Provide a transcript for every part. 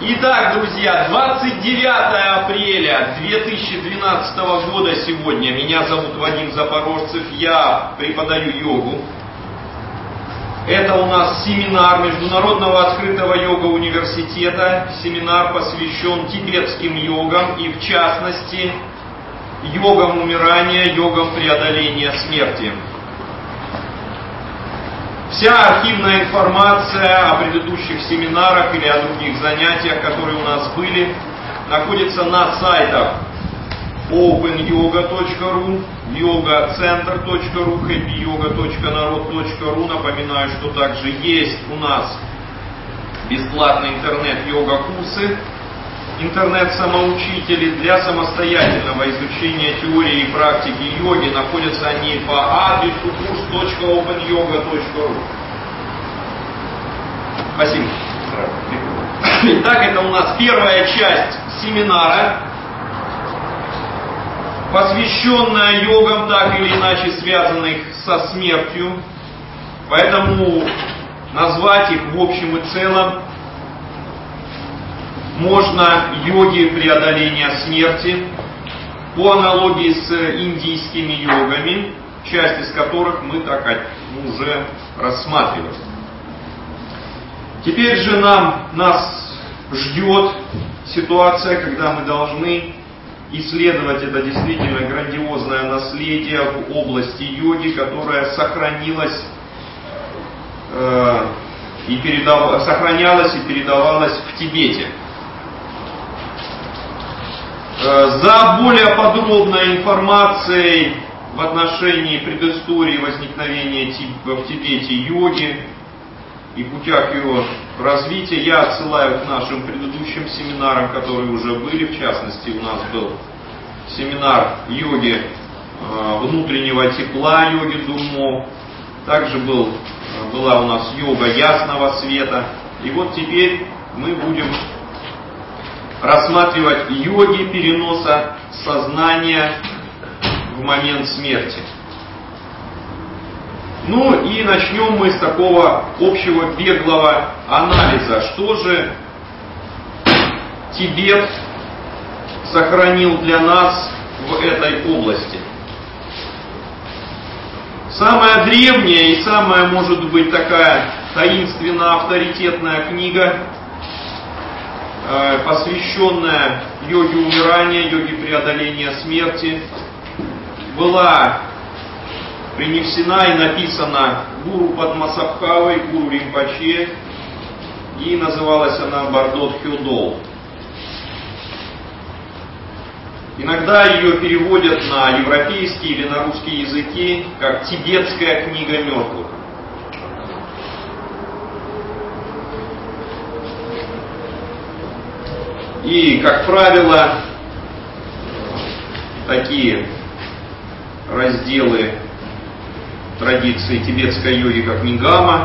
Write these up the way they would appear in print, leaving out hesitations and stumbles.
Итак, друзья, 29 апреля 2012 года сегодня. Меня зовут Вадим Запорожцев, я преподаю йогу. Это у нас семинар Международного открытого йога-университета. Семинар посвящен тибетским йогам и, в частности, йогам умирания, йогам преодоления смерти. Вся архивная информация о предыдущих семинарах или о других занятиях, которые у нас были, находится на сайтах openyoga.ru, yogacenter.ru, happyyoga.narod.ru. Напоминаю, что также есть у нас бесплатные интернет-йога-курсы, интернет-самоучители для самостоятельного изучения теории и практики йоги. Находятся они по адресу kurs.openyoga.ru. Спасибо. Итак, это у нас первая часть семинара, посвященная йогам, так или иначе связанных со смертью. Поэтому назвать их в общем и целом можно йоги преодоления смерти, по аналогии с индийскими йогами, часть из которых мы уже рассматривали. Теперь же нас ждет ситуация, когда мы должны исследовать это действительно грандиозное наследие в области йоги, которое сохранялось и передавалось в Тибете. За более подробной информацией в отношении предыстории возникновения в Тибете йоги и путях ее развития я отсылаю к нашим предыдущим семинарам, которые уже были. В частности, у нас был семинар йоги внутреннего тепла, йоги Дурмо. Также была у нас йога ясного света. И вот теперь мы будем рассматривать йоги переноса сознания в момент смерти. Ну и начнем мы с такого общего беглого анализа. Что же Тибет сохранил для нас в этой области? Самая древняя и самая, может быть, такая таинственно-авторитетная книга, посвященная йоге умирания, йоге преодоления смерти, была принесена и написана гуру Падмасабхавой, гуру Ринпоче, и называлась она Бардот Хёдол. Иногда ее переводят на европейский или на русский языки как «Тибетская книга мертвых». И, как правило, такие разделы традиции тибетской йоги, как Нигама,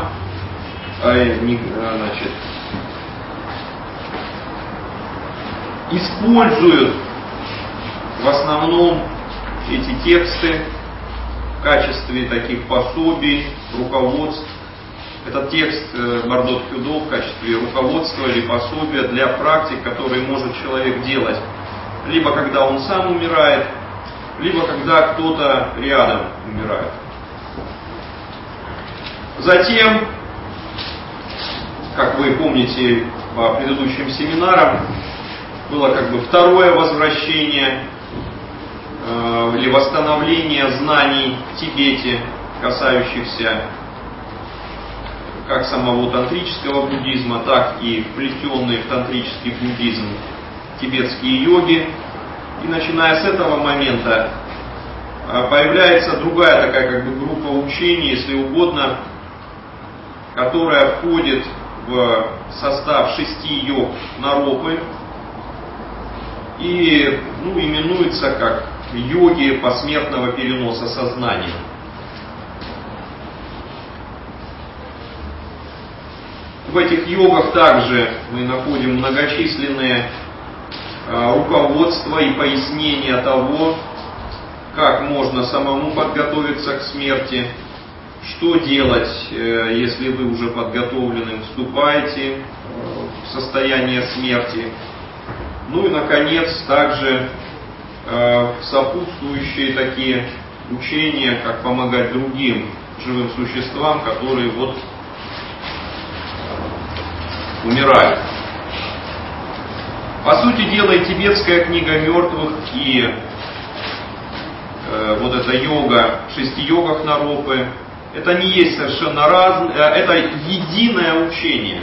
используют в основном эти тексты в качестве таких пособий, руководств. Этот текст Бардот Хёдол в качестве руководства или пособия для практик, которые может человек делать, либо когда он сам умирает, либо когда кто-то рядом умирает. Затем, как вы помните по предыдущим семинарам, было второе возвращение или восстановление знаний в Тибете, касающихся как самого тантрического буддизма, так и вплетенные в тантрический буддизм тибетские йоги. И начиная с этого момента появляется другая такая группа учений, если угодно, которая входит в состав 6 йог Наропы и именуется как йоги посмертного переноса сознания. В этих йогах также мы находим многочисленные руководства и пояснения того, как можно самому подготовиться к смерти, что делать, если вы уже подготовлены, вступаете в состояние смерти. Ну и, наконец, также сопутствующие такие учения, как помогать другим живым существам, которые вот умирают. По сути дела, и тибетская книга мертвых, и вот эта йога в 6 йогах Наропы, это не есть совершенно разное, это единое учение,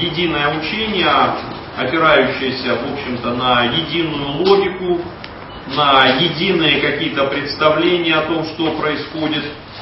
опирающееся, в общем-то, на единую логику, на единые какие-то представления о том, что происходит,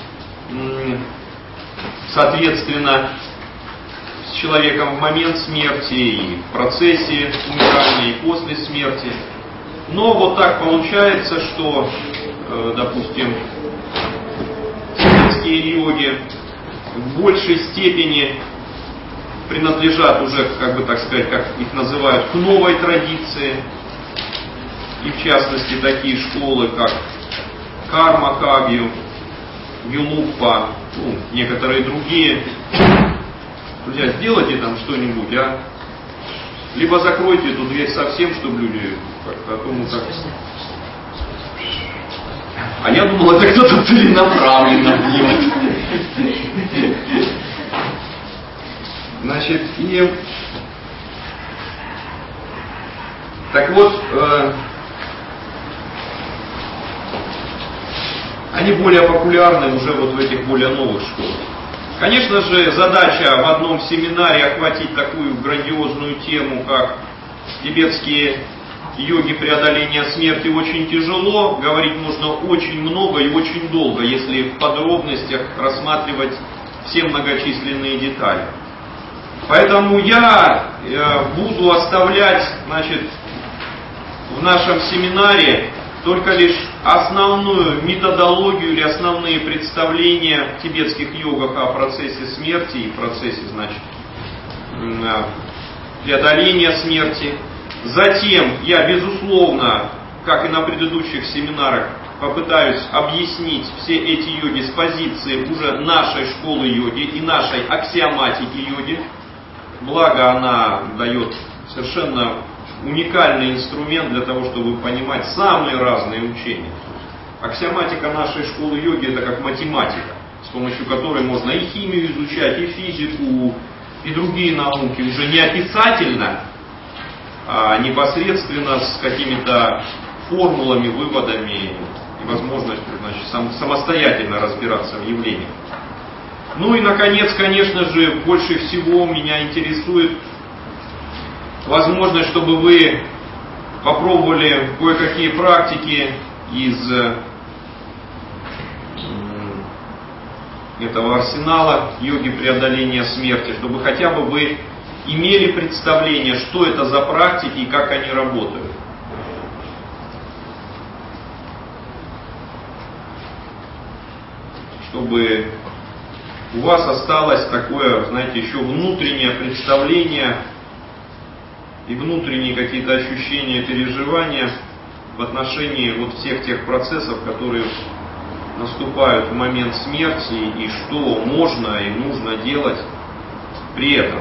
соответственно, с человеком в момент смерти и в процессе умирания и после смерти. Но вот так получается, что, допустим, тибетские йоги в большей степени принадлежат уже, как бы так сказать, как их называют, к новой традиции. И в частности такие школы, как Карма Кагью, Вилуппа, некоторые другие. Друзья, сделайте там что-нибудь, а? Либо закройте эту дверь совсем, чтобы люди как-то, а то мы так... А я думал, это кто-то целенаправленно делает. Значит, и... Так вот, они более популярны уже вот в этих более новых школах. Конечно же, задача в одном семинаре охватить такую грандиозную тему, как тибетские йоги преодоления смерти, очень тяжело. Говорить можно очень много и очень долго, если в подробностях рассматривать все многочисленные детали. Поэтому я буду оставлять, значит, в нашем семинаре только лишь основную методологию или основные представления в тибетских йогах о процессе смерти и процессе, значит, преодоления смерти. Затем я, безусловно, как и на предыдущих семинарах, попытаюсь объяснить все эти йоги с позиции уже нашей школы йоги и нашей аксиоматики йоги. Благо она дает совершенно уникальный инструмент для того, чтобы понимать самые разные учения. Аксиоматика нашей школы йоги — это как математика, с помощью которой можно и химию изучать, и физику, и другие науки уже не описательно, а непосредственно с какими-то формулами, выводами и возможностью, значит, самостоятельно разбираться в явлениях. Ну и, наконец, конечно же, больше всего меня интересует возможность, чтобы вы попробовали кое-какие практики из этого арсенала йоги преодоления смерти, чтобы хотя бы вы имели представление, что это за практики и как они работают. Чтобы у вас осталось такое, знаете, еще внутреннее представление и внутренние какие-то ощущения, переживания в отношении вот всех тех процессов, которые наступают в момент смерти, и что можно и нужно делать при этом.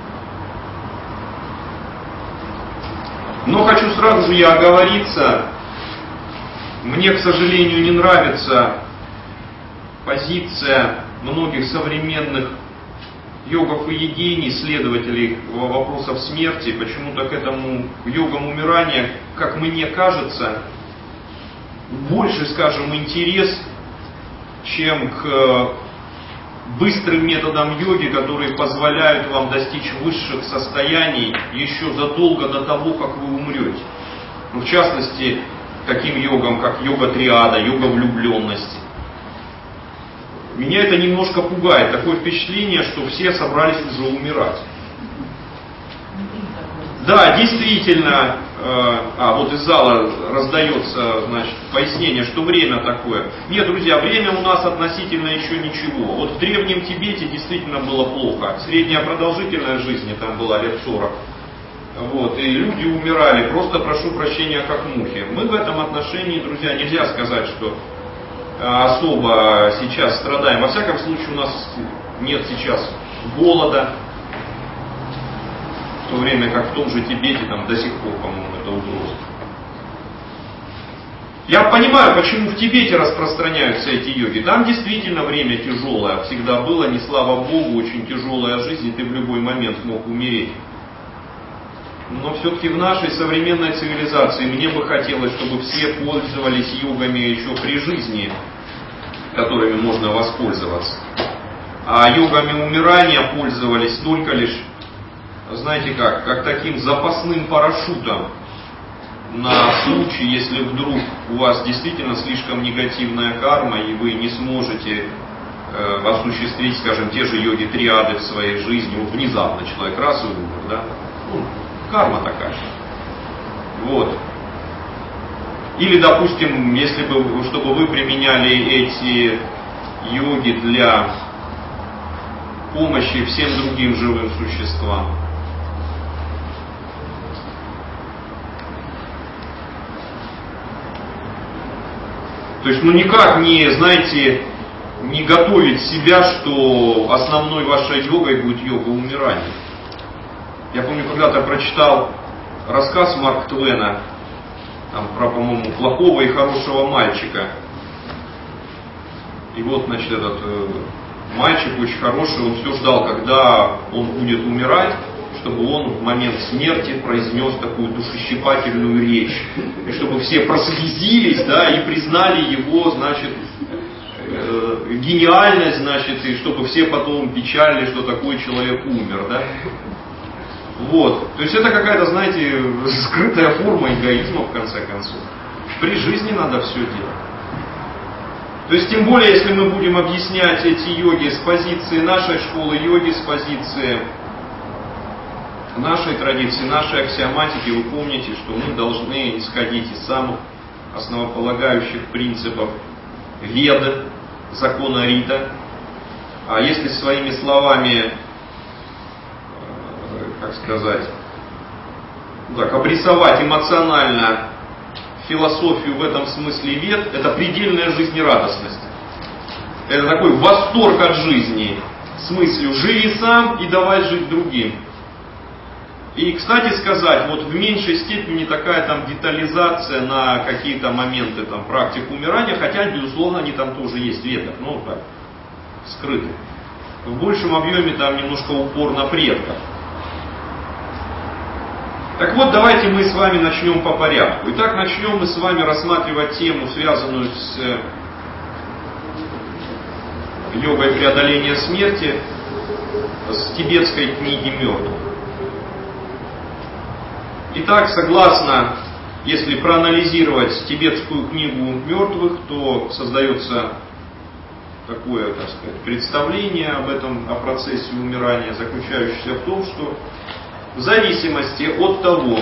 Но хочу сразу же я оговориться, мне, к сожалению, не нравится позиция многих современных йогов и йогинь, исследователей вопросов смерти. Почему-то к этому йогам умирания, как мне кажется, больше, скажем, интерес, чем к быстрым методам йоги, которые позволяют вам достичь высших состояний еще задолго до того, как вы умрете. Ну, в частности, таким йогам, как йога триада, йога влюбленности. Меня это немножко пугает. Такое впечатление, что все собрались уже умирать. Да, действительно, вот из зала раздается, значит, пояснение, что время такое. Нет, друзья, время у нас относительно еще ничего. Вот в Древнем Тибете действительно было плохо. Средняя продолжительность жизни там была лет 40. Вот, и люди умирали, просто, прошу прощения, как мухи. Мы в этом отношении, друзья, нельзя сказать, что особо сейчас страдаем. Во всяком случае, у нас нет сейчас голода, в то время как в том же Тибете там до сих пор, по-моему, это угроза. Я понимаю, почему в Тибете распространяются эти йоги. Там действительно время тяжелое всегда было, не слава Богу, очень тяжелая жизнь, и ты в любой момент мог умереть. Но все-таки в нашей современной цивилизации мне бы хотелось, чтобы все пользовались йогами еще при жизни, которыми можно воспользоваться. А йогами умирания пользовались только лишь, знаете как таким запасным парашютом на случай, если вдруг у вас действительно слишком негативная карма, и вы не сможете осуществить, скажем, те же йоги-триады в своей жизни. Вот внезапно человек раз и умер, да? Карма такая. Вот. Или, допустим, если бы, чтобы вы применяли эти йоги для помощи всем другим живым существам. То есть, никак не, знаете, не готовить себя, что основной вашей йогой будет йога умирания. Я помню, когда-то прочитал рассказ Марка Твена, там, про, по-моему, плохого и хорошего мальчика. И вот, значит, этот мальчик очень хороший, он все ждал, когда он будет умирать, чтобы он в момент смерти произнес такую душещипательную речь. И чтобы все прослезились, да, и признали его, значит, гениальность, значит, и чтобы все потом печалили, что такой человек умер, да. Вот. То есть это какая-то, знаете, скрытая форма эгоизма, в конце концов. При жизни надо все делать. То есть, тем более, если мы будем объяснять эти йоги с позиции нашей школы йоги, с позиции нашей традиции, нашей аксиоматики, вы помните, что мы должны исходить из самых основополагающих принципов Веды, закона Рита. А если своими словами, как сказать, так, обрисовать эмоционально философию в этом смысле Вед, это предельная жизнерадостность. Это такой восторг от жизни с мыслью «живи сам и давай жить другим». И, кстати сказать, вот в меньшей степени такая там детализация на какие-то моменты там практик умирания, хотя, безусловно, они там тоже есть в Ведах, но так, скрыты. В большем объеме там немножко упор на предков. Так вот, давайте мы с вами начнем по порядку. Итак, начнем мы с вами рассматривать тему, связанную с йогой преодоления смерти, с тибетской книги мертвых. Итак, согласно, если проанализировать тибетскую книгу мертвых, то создается такое, так сказать, представление об этом, о процессе умирания, заключающееся в том, что в зависимости от того,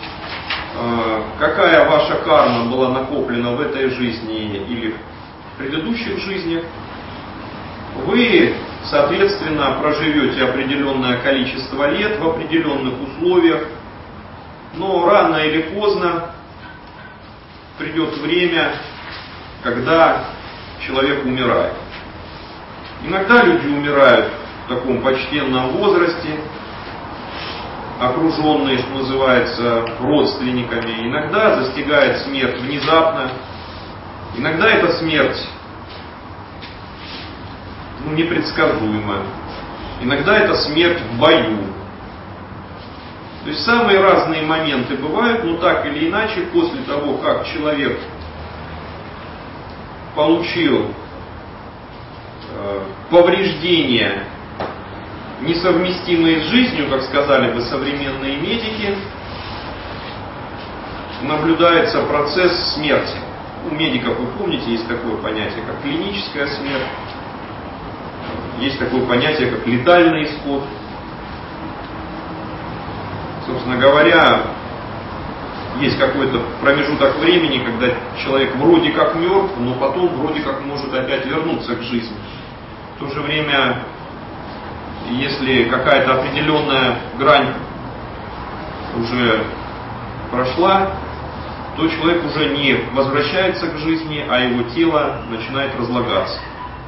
какая ваша карма была накоплена в этой жизни или в предыдущих жизнях, вы, соответственно, проживете определенное количество лет в определенных условиях, но рано или поздно придет время, когда человек умирает. Иногда люди умирают в таком почтенном возрасте, окруженные, что называется, родственниками. Иногда застигает смерть внезапно. Иногда эта смерть непредсказуема. Иногда это смерть в бою. То есть самые разные моменты бывают, но так или иначе, после того, как человек получил повреждения, несовместимые с жизнью, как сказали бы современные медики, наблюдается процесс смерти. У медиков, вы помните, есть такое понятие, как клиническая смерть, есть такое понятие, как летальный исход. Собственно говоря, есть какой-то промежуток времени, когда человек вроде как мертв, но потом вроде как может опять вернуться к жизни. В то же время, если какая-то определенная грань уже прошла, то человек уже не возвращается к жизни, а его тело начинает разлагаться.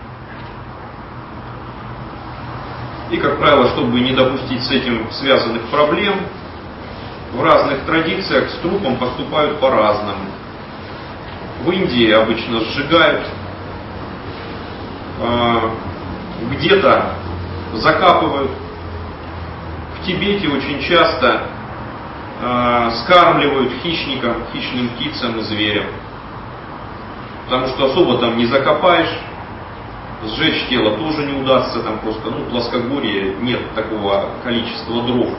И, как правило, чтобы не допустить с этим связанных проблем, в разных традициях с трупом поступают по-разному. В Индии обычно сжигают, где-то закапывают. В Тибете очень часто скармливают хищникам, хищным птицам и зверям. Потому что особо там не закопаешь, сжечь тело тоже не удастся, там просто, в плоскогорье нет такого количества дров.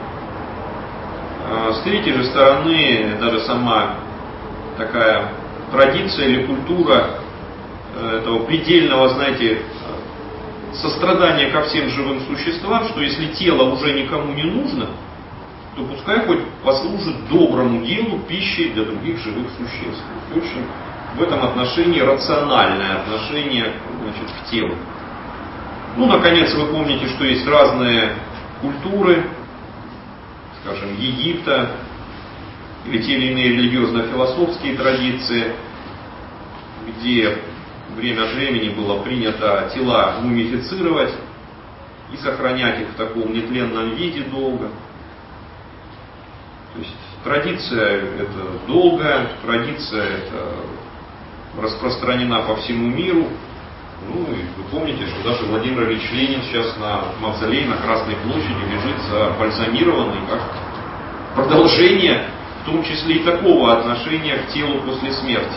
С третьей же стороны, даже сама такая традиция или культура этого предельного, знаете, сострадания ко всем живым существам, что если тело уже никому не нужно, то пускай хоть послужит доброму делу пищей для других живых существ. Очень в этом отношении рациональное отношение, значит, к телу. Наконец, вы помните, что есть разные культуры, скажем, Египта, или те или иные религиозно-философские традиции, где время от времени было принято тела мумифицировать и сохранять их в таком нетленном виде долго. То есть традиция это долгая, традиция это распространена по всему миру. И вы помните, что даже Владимир Ильич Ленин сейчас на мавзолее на Красной площади лежит забальзамированный, как продолжение, в том числе и такого отношения к телу после смерти.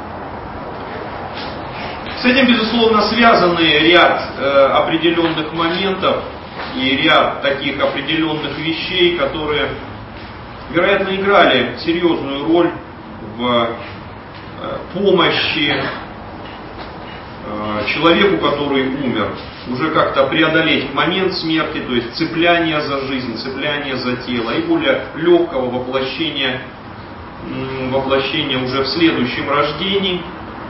С этим, безусловно, связаны ряд определенных моментов и ряд таких определенных вещей, которые, вероятно, играли серьезную роль в помощи человеку, который умер, уже как-то преодолеть момент смерти, то есть цепляние за жизнь, цепляние за тело и более легкого воплощения уже в следующем рождении.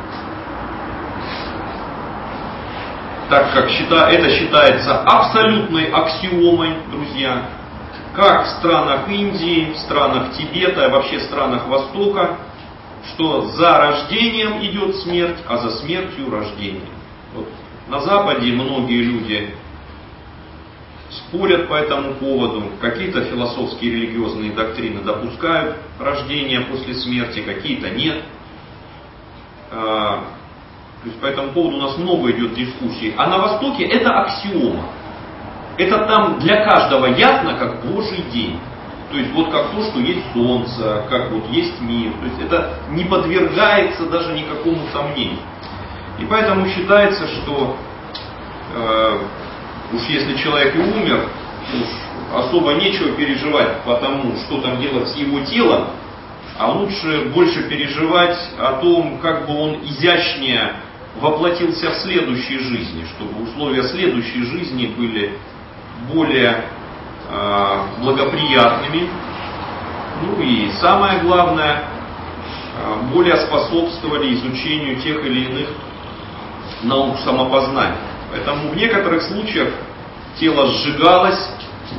Так как это считается абсолютной аксиомой, друзья, как в странах Индии, в странах Тибета, и вообще в странах Востока, что за рождением идет смерть, а за смертью рождение. На Западе многие люди спорят по этому поводу, какие-то философские и религиозные доктрины допускают рождение после смерти, какие-то нет. То есть по этому поводу у нас много идет дискуссий. А на Востоке это аксиома. Это там для каждого ясно, как Божий день. То есть как то, что есть солнце, как есть мир. То есть это не подвергается даже никакому сомнению. И поэтому считается, что уж если человек и умер, уж особо нечего переживать по тому, что там делать с его телом, а лучше больше переживать о том, как бы он изящнее воплотился в следующей жизни, чтобы условия следующей жизни были более благоприятными, и самое главное, более способствовали изучению тех или иных наук самопознания. Поэтому в некоторых случаях тело сжигалось,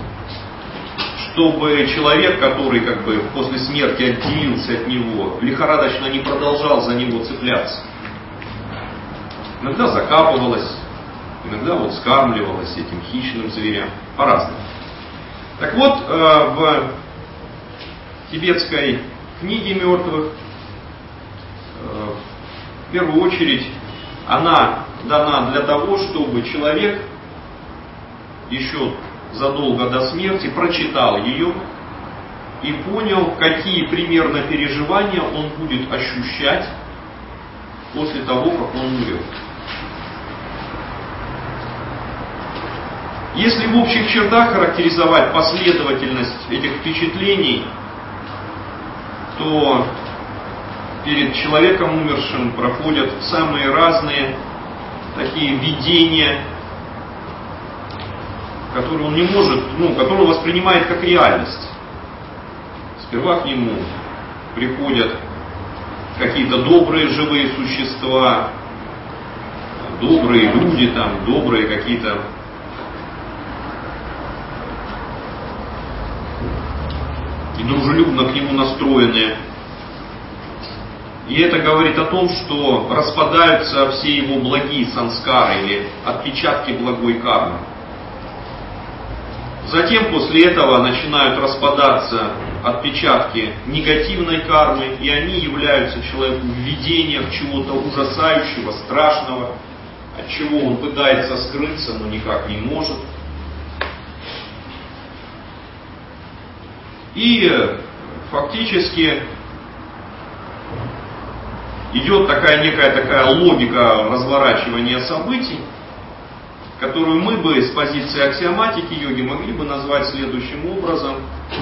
чтобы человек, который после смерти отделился от него, лихорадочно не продолжал за него цепляться. Иногда закапывалось, иногда скармливалось этим хищным зверям, по-разному. Так вот, в тибетской книге мертвых, в первую очередь, она дана для того, чтобы человек еще задолго до смерти прочитал ее и понял, какие примерно переживания он будет ощущать после того, как он умрет. Если в общих чертах характеризовать последовательность этих впечатлений, то перед человеком умершим проходят самые разные такие видения, которые он не может, которые он воспринимает как реальность. Сперва к нему приходят какие-то добрые живые существа, добрые люди, добрые какие-то и дружелюбно к нему настроенные. И это говорит о том, что распадаются все его благие санскары или отпечатки благой кармы. Затем после этого начинают распадаться отпечатки негативной кармы, и они являются человеку введением чего-то ужасающего, страшного, от чего он пытается скрыться, но никак не может. И фактически идет некая такая логика разворачивания событий, которую мы бы с позиции аксиоматики йоги могли бы назвать следующим образом.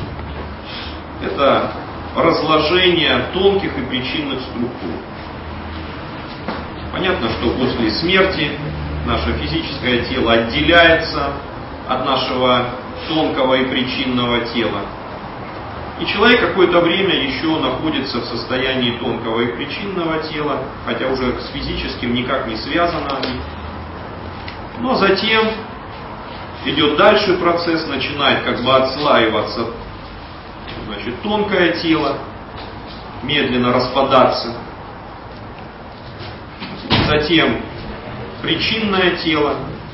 Это разложение тонких и причинных структур. Понятно, что после смерти наше физическое тело отделяется от нашего тонкого и причинного тела. И человек какое-то время еще находится в состоянии тонкого и причинного тела, хотя уже с физическим никак не связаны они. Но затем идет дальше процесс, начинает отслаиваться, тонкое тело, медленно распадаться. Затем причинное тело.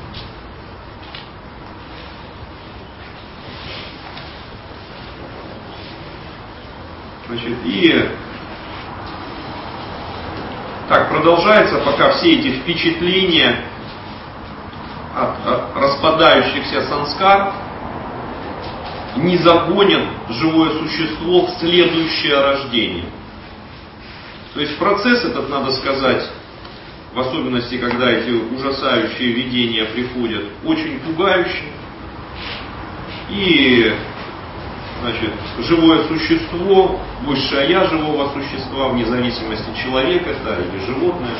И так продолжается, пока все эти впечатления от распадающихся санскар не загонят живое существо в следующее рождение. То есть процесс этот, надо сказать, в особенности, когда эти ужасающие видения приходят, очень пугающий. И живое существо, высшее я живого существа, вне зависимости, человек это или животное,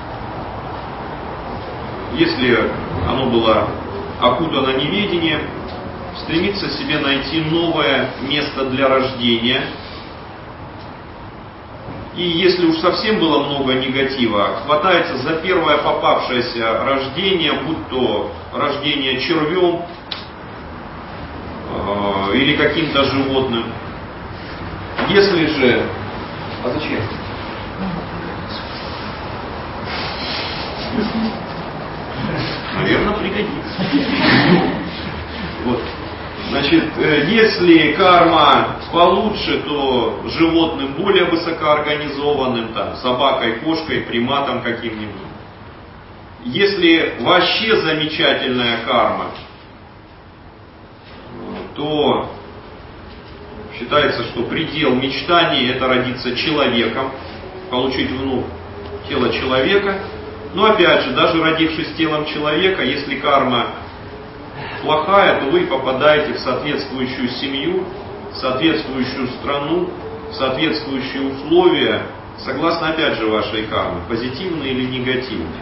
если оно было окутано неведением, стремится себе найти новое место для рождения. И если уж совсем было много негатива, хватается за первое попавшееся рождение, будь то рождение червем или каким-то животным. Если же... А зачем? Наверное, пригодится. Вот. Если карма получше, то животным более высокоорганизованным, собакой, кошкой, приматом каким-нибудь. Если вообще замечательная карма, то считается, что предел мечтаний это родиться человеком, получить тело человека. Но опять же, даже родившись телом человека, если карма плохая, то вы попадаете в соответствующую семью, в соответствующую страну, в соответствующие условия, согласно опять же вашей карме, позитивные или негативные.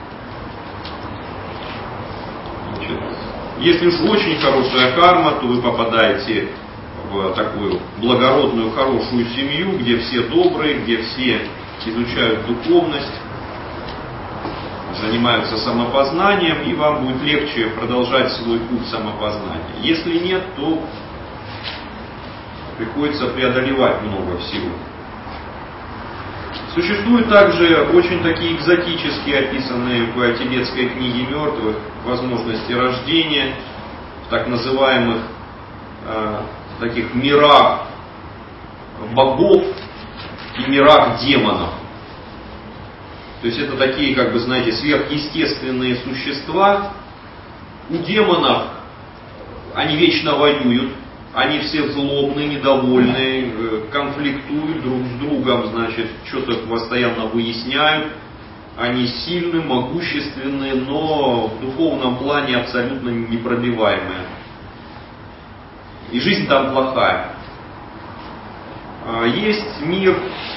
Если уж очень хорошая карма, то вы попадаете в такую благородную, хорошую семью, где все добрые, где все изучают духовность, занимаются самопознанием, и вам будет легче продолжать свой путь самопознания. Если нет, то приходится преодолевать много всего. Существуют также очень такие экзотические, описанные в тибетской книге мертвых, возможности рождения в так называемых таких мирах богов и мирах демонов. То есть это такие, сверхъестественные существа. У демонов они вечно воюют, они все злобные, недовольные, конфликтуют друг с другом, что-то постоянно выясняют. Они сильные, могущественные, но в духовном плане абсолютно непробиваемые. И жизнь там плохая. Есть мир,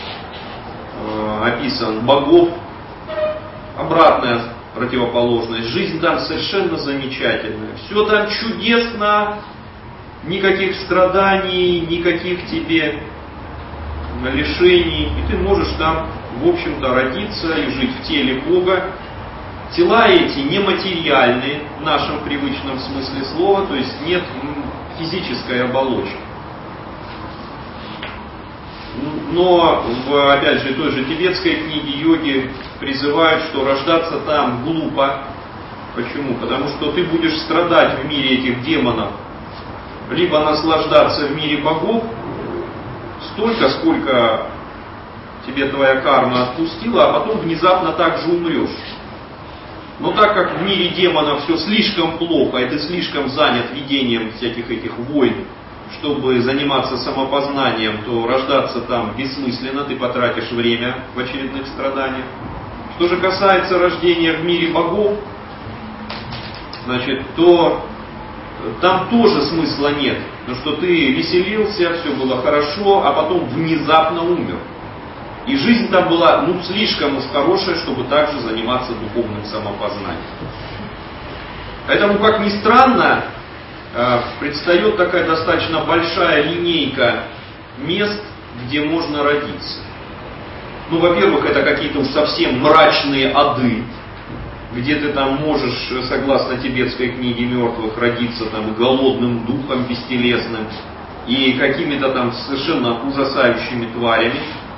описан богов, обратная противоположность. Жизнь там совершенно замечательная. Все там чудесно, никаких страданий, никаких тебе лишений. И ты можешь там, в общем-то, родиться и жить в теле Бога. Тела эти нематериальные в нашем привычном смысле слова, то есть нет физической оболочки. Но, опять же, той же тибетской книге йоги призывают, что рождаться там глупо. Почему? Потому что ты будешь страдать в мире этих демонов, либо наслаждаться в мире богов столько, сколько тебе твоя карма отпустила, а потом внезапно так же умрешь. Но так как в мире демонов все слишком плохо, и ты слишком занят ведением всяких этих войн, чтобы заниматься самопознанием, то рождаться там бессмысленно, ты потратишь время в очередных страданиях. Что же касается рождения в мире богов, значит, то там тоже смысла нет. Потому что ты веселился, все было хорошо, а потом внезапно умер. И жизнь там была слишком уж хорошая, чтобы также заниматься духовным самопознанием. Поэтому, как ни странно, предстает такая достаточно большая линейка мест, где можно родиться. Во-первых, это какие-то уж совсем мрачные ады, где ты там можешь, согласно тибетской книге мертвых, родиться там голодным духом бестелесным и какими-то там совершенно ужасающими тварями.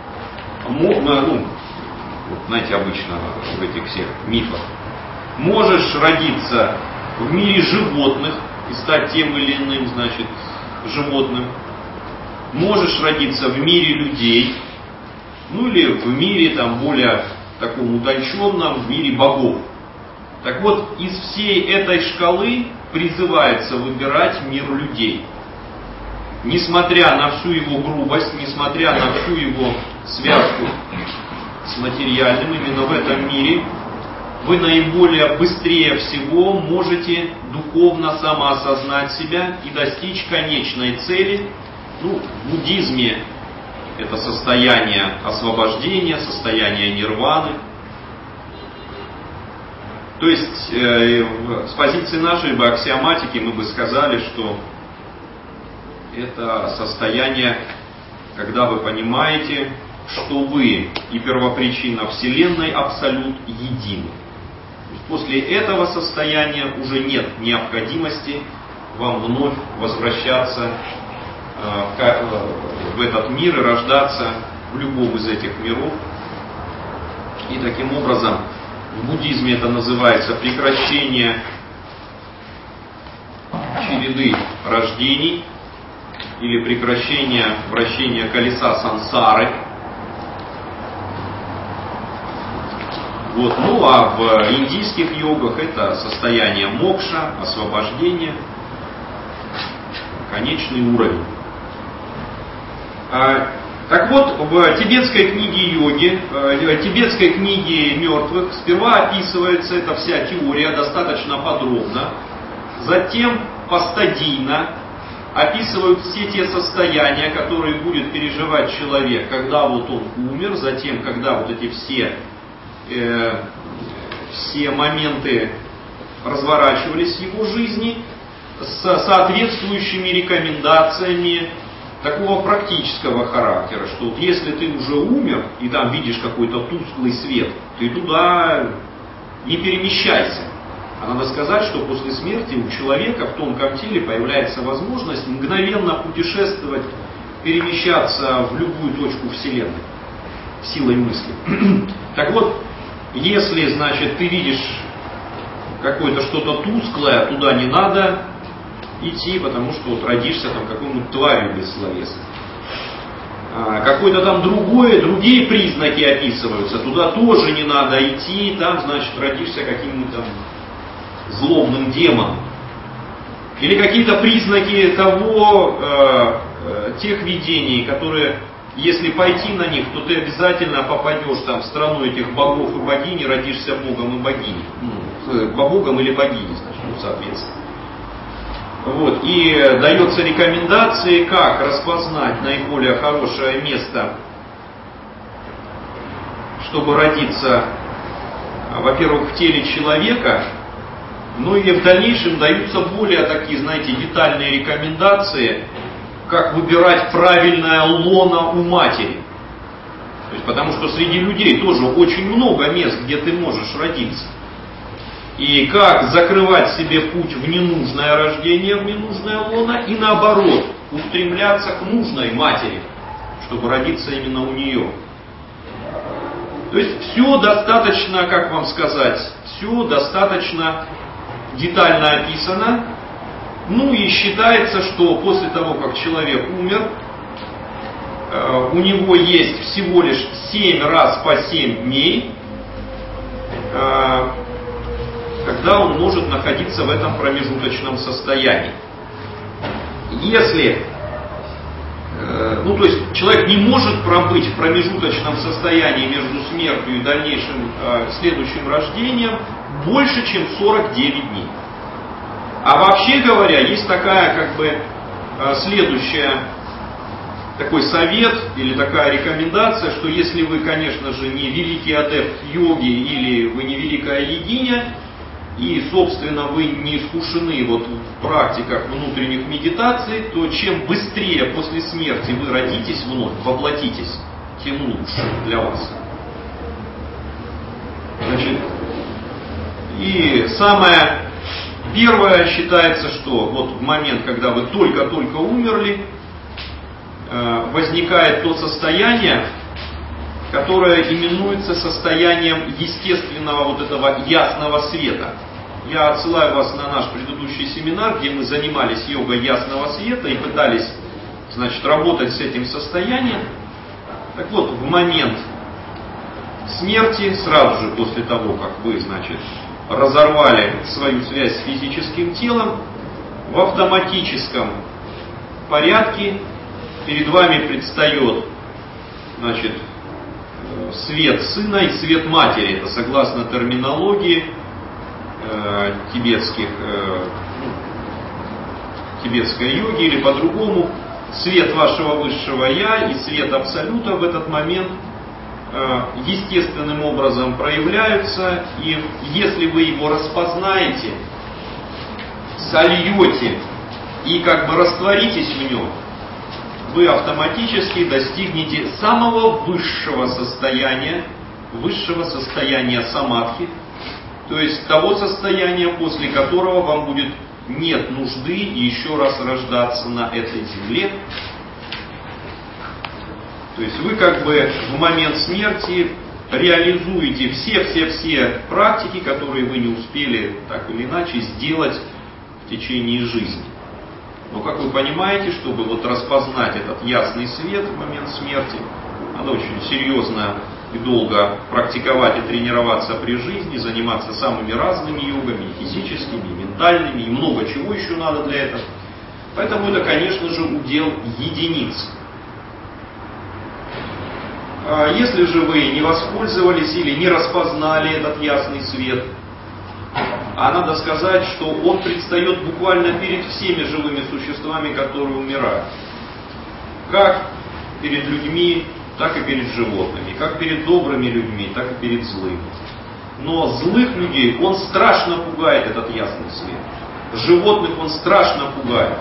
Знаете, обычно в этих всех мифах. Можешь родиться в мире животных и стать тем или иным, значит, животным. Можешь родиться в мире людей, или в мире там более таком утонченном, в мире богов. Так вот, из всей этой шкалы призывается выбирать мир людей. Несмотря на всю его грубость, несмотря на всю его связку с материальным, именно в этом мире вы наиболее быстрее всего можете духовно самоосознать себя и достичь конечной цели. В буддизме это состояние освобождения, состояние нирваны. То есть с позиции нашей аксиоматики мы бы сказали, что это состояние, когда вы понимаете, что вы и первопричина Вселенной абсолют едины. После этого состояния уже нет необходимости вам вновь возвращаться в этот мир и рождаться в любом из этих миров. И таким образом в буддизме это называется прекращение череды рождений или прекращение вращения колеса сансары. А в индийских йогах это состояние мокша, освобождение, конечный уровень. Так вот, в тибетской книге йоги, в тибетской книге мертвых сперва описывается эта вся теория достаточно подробно, затем постадийно описывают все те состояния, которые будет переживать человек, когда он умер, затем, когда эти все моменты разворачивались в его жизни с соответствующими рекомендациями такого практического характера, что если ты уже умер и там видишь какой-то тусклый свет, ты туда не перемещайся. А надо сказать, что после смерти у человека в тонком теле появляется возможность мгновенно путешествовать, перемещаться в любую точку Вселенной силой мысли. Так вот, если, значит, ты видишь какое-то что-то тусклое, туда не надо идти, потому что родишься там какой-нибудь тварью бессловесной. Какой-то там другие признаки описываются, туда тоже не надо идти, там, значит, родишься каким-нибудь там злобным демоном. Или какие-то признаки тех видений, которые, если пойти на них, то ты обязательно попадешь там в страну этих богов и богинь, и родишься богом и богиней. Богом или богиней, значит, соответственно. И дается рекомендации, как распознать наиболее хорошее место, чтобы родиться, во-первых, в теле человека, и в дальнейшем даются более такие, знаете, детальные рекомендации, как выбирать правильное лоно у матери. То есть, потому что среди людей тоже очень много мест, где ты можешь родиться. И как закрывать себе путь в ненужное рождение, в ненужное лоно, и наоборот, устремляться к нужной матери, чтобы родиться именно у нее. То есть все достаточно, как вам сказать, все достаточно детально описано. Ну и считается, что после того, как человек умер, у него есть всего лишь 7 раз по 7 дней, когда он может находиться в этом промежуточном состоянии. Если, то есть человек не может пробыть в промежуточном состоянии между смертью и дальнейшим следующим рождением больше, чем 49 дней. А вообще говоря, есть такая такой совет или такая рекомендация, что если вы, конечно же, не великий адепт йоги или вы не великая йогиня, и, собственно, вы не искушены в практиках внутренних медитаций, то чем быстрее после смерти вы родитесь вновь, воплотитесь, тем лучше для вас. Значит, и самое первое считается, что в момент, когда вы только-только умерли, возникает то состояние, которое именуется состоянием естественного этого ясного света. Я отсылаю вас на наш предыдущий семинар, где мы занимались йогой ясного света и пытались, работать с этим состоянием. Так вот, в момент смерти, сразу же после того, как вы, разорвали свою связь с физическим телом, в автоматическом порядке перед вами предстает, свет сына и свет матери. Это согласно терминологии тибетской йоги, или по-другому, свет вашего высшего я и свет Абсолюта в этот момент естественным образом проявляются, и если вы его распознаете, сольете и растворитесь в нем, вы автоматически достигнете самого высшего состояния самадхи, то есть того состояния, после которого вам будет нет нужды еще раз рождаться на этой земле. То есть вы в момент смерти реализуете все практики, которые вы не успели так или иначе сделать в течение жизни. Но, как вы понимаете, чтобы распознать этот ясный свет в момент смерти, надо очень серьезно и долго практиковать и тренироваться при жизни, заниматься самыми разными йогами, и физическими, и ментальными, и много чего еще надо для этого. Поэтому это, конечно же, удел единиц. Если же вы не воспользовались или не распознали этот ясный свет, а надо сказать, что он предстает буквально перед всеми живыми существами, которые умирают. Как перед людьми, так и перед животными. Как перед добрыми людьми, так и перед злыми. Но злых людей он страшно пугает, этот ясный свет. Животных он страшно пугает.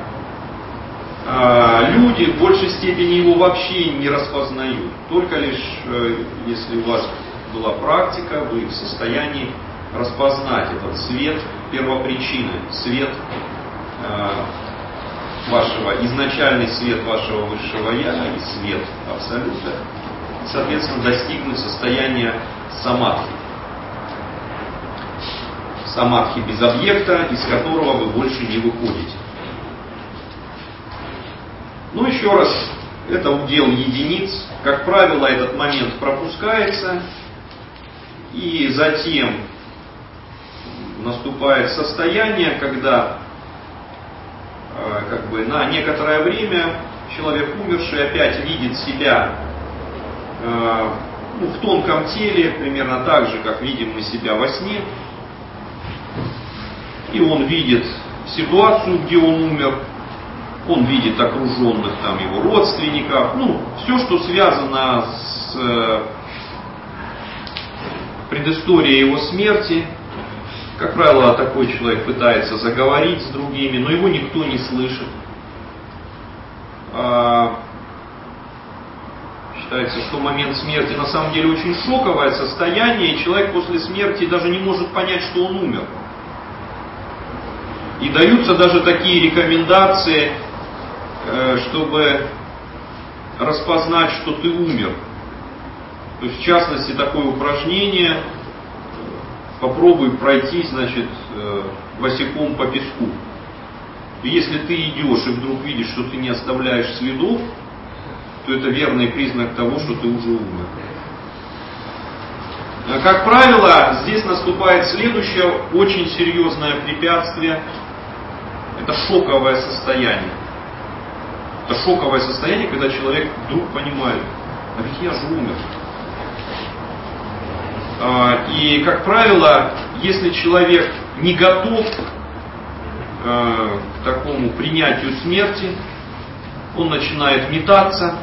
Люди в большей степени его вообще не распознают. Только лишь, если у вас была практика, вы в состоянии распознать этот свет первопричины, свет вашего, изначальный свет вашего высшего я и свет Абсолюта, и, соответственно, достигнуть состояния самадхи. Самадхи без объекта, из которого вы больше не выходите. Ну, еще раз, это удел единиц. Как правило, этот момент пропускается, и затем наступает состояние, когда на некоторое время человек умерший опять видит себя в тонком теле, примерно так же, как видим мы себя во сне. И он видит ситуацию, где он умер, он видит окруженных там его родственников, все, что связано с предысторией его смерти. Как правило, такой человек пытается заговорить с другими, но его никто не слышит. Считается, что момент смерти на самом деле очень шоковое состояние, и человек после смерти даже не может понять, что он умер. И даются даже такие рекомендации, чтобы распознать, что ты умер. То есть, в частности, такое упражнение, попробуй пройтись, значит, босиком по песку. И если ты идешь и вдруг видишь, что ты не оставляешь следов, то это верный признак того, что ты уже умер. Как правило, здесь наступает следующее очень серьезное препятствие. Это шоковое состояние. Это шоковое состояние, когда человек вдруг понимает, а ведь я же умер. И, как правило, если человек не готов к такому принятию смерти, он начинает метаться,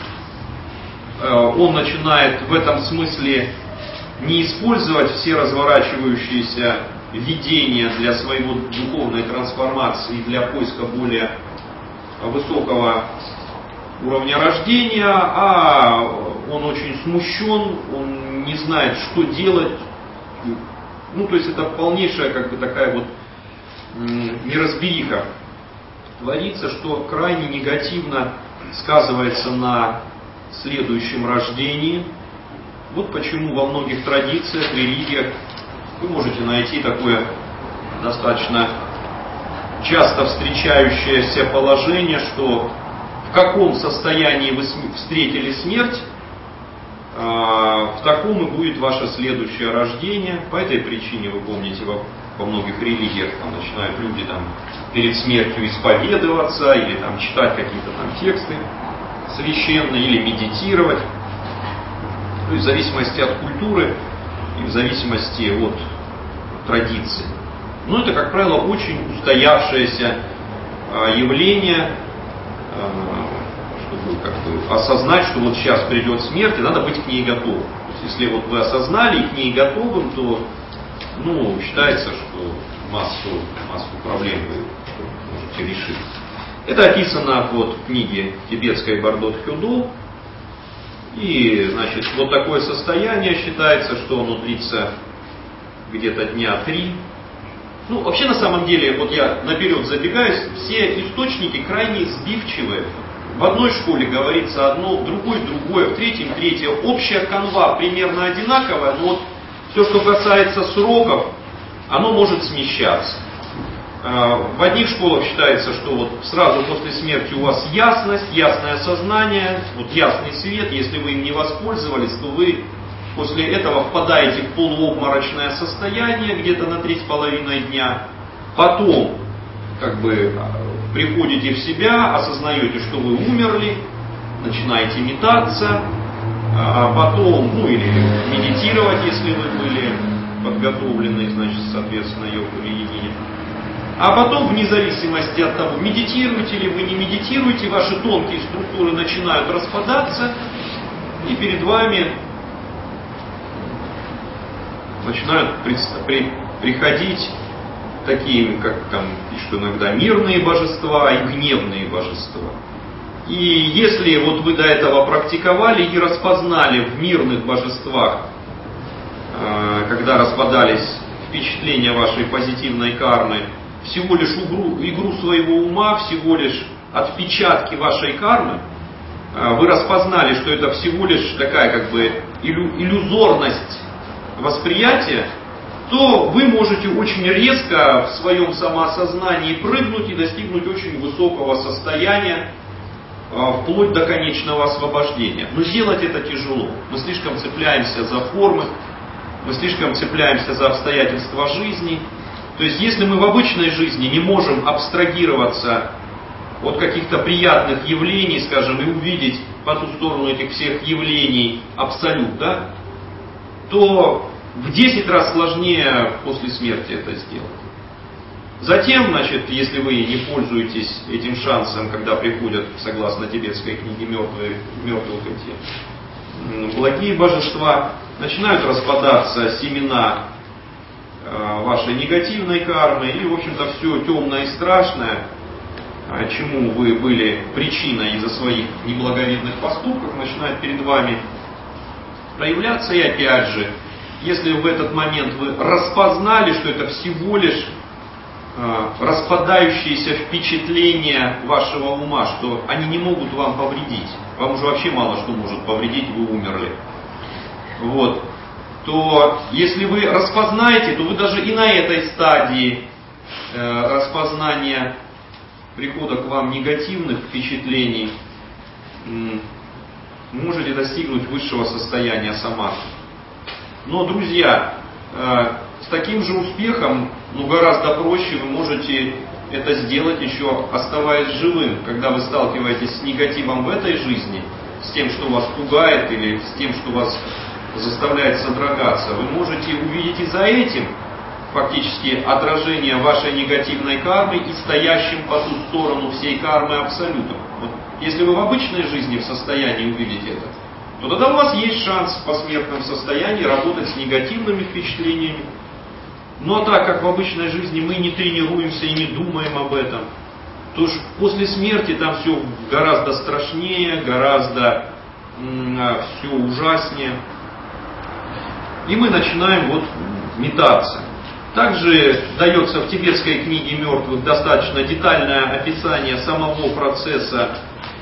он начинает в этом смысле не использовать все разворачивающиеся видения для своей духовной трансформации, для поиска более высокого уровня рождения, а он очень смущен, он не знает, что делать. Ну, то есть это полнейшая как бы такая вот неразбериха творится, что крайне негативно сказывается на следующем рождении. Вот почему во многих традициях, религиях вы можете найти такое достаточно часто встречающееся положение, что в каком состоянии вы встретили смерть, в таком и будет ваше следующее рождение. По этой причине, вы помните, во многих религиях там начинают люди там перед смертью исповедоваться, или там читать какие-то там тексты священные, или медитировать. То есть в зависимости от культуры и в зависимости от традиции. Но это, как правило, очень устоявшееся явление, чтобы как бы осознать, что вот сейчас придет смерть, и надо быть к ней готовым. То есть, если вот вы осознали и к ней готовым, то считается, что массу проблем вы можете решить. Это описано вот в книге тибетской Бардот Хёдо. И, значит, вот такое состояние считается, что оно длится где-то дня 3. Вообще, на самом деле, вот я наперед забегаюсь, все источники крайне сбивчивые. В одной школе говорится одно, в другой другое, в третьем третье. Общая канва примерно одинаковая, но вот все, что касается сроков, оно может смещаться. В одних школах считается, что вот сразу после смерти у вас ясность, ясное сознание, вот ясный свет. Если вы им не воспользовались, то вы после этого впадаете в полуобморочное состояние где-то на 3,5 дня. Потом как бы приходите в себя, осознаете, что вы умерли, начинаете метаться, а потом, или медитировать, если вы были подготовлены, значит, соответственно, йогу или йогине. А потом, вне зависимости от того, медитируете ли вы, не медитируете, ваши тонкие структуры начинают распадаться, и перед вами начинают приходить такие, как там пишут иногда, мирные божества и гневные божества. И если вот вы до этого практиковали и распознали в мирных божествах, когда распадались впечатления вашей позитивной кармы, всего лишь игру своего ума, всего лишь отпечатки вашей кармы, вы распознали, что это всего лишь такая как бы иллюзорность восприятия, то вы можете очень резко в своем самоосознании прыгнуть и достигнуть очень высокого состояния, вплоть до конечного освобождения. Но сделать это тяжело. Мы слишком цепляемся за формы, мы слишком цепляемся за обстоятельства жизни. То есть, если мы в обычной жизни не можем абстрагироваться от каких-то приятных явлений, скажем, и увидеть по ту сторону этих всех явлений абсолют, да, то в 10 раз сложнее после смерти это сделать. Затем, значит, если вы не пользуетесь этим шансом, когда приходят, согласно тибетской книге, мертвых эти благие божества, начинают распадаться семена вашей негативной кармы, и, в общем-то, все темное и страшное, чему вы были причиной из-за своих неблаговидных поступков, начинает перед вами проявляться. И опять же, если в этот момент вы распознали, что это всего лишь распадающиеся впечатления вашего ума, что они не могут вам повредить. Вам уже вообще мало что может повредить, вы умерли. Вот. То если вы распознаете, то вы даже и на этой стадии распознания прихода к вам негативных впечатлений можете достигнуть высшего состояния самадхи. Но, друзья, с таким же успехом, гораздо проще вы можете это сделать еще оставаясь живым, когда вы сталкиваетесь с негативом в этой жизни, с тем, что вас пугает или с тем, что вас заставляет содрогаться. Вы можете увидеть и за этим фактически отражение вашей негативной кармы и стоящим по ту сторону всей кармы абсолютом. Вот, если вы в обычной жизни в состоянии увидеть это, то тогда у вас есть шанс в посмертном состоянии работать с негативными впечатлениями. Но так как в обычной жизни мы не тренируемся и не думаем об этом, то после смерти там все гораздо страшнее, гораздо все ужаснее. И мы начинаем метаться. Также дается в тибетской книге мертвых достаточно детальное описание самого процесса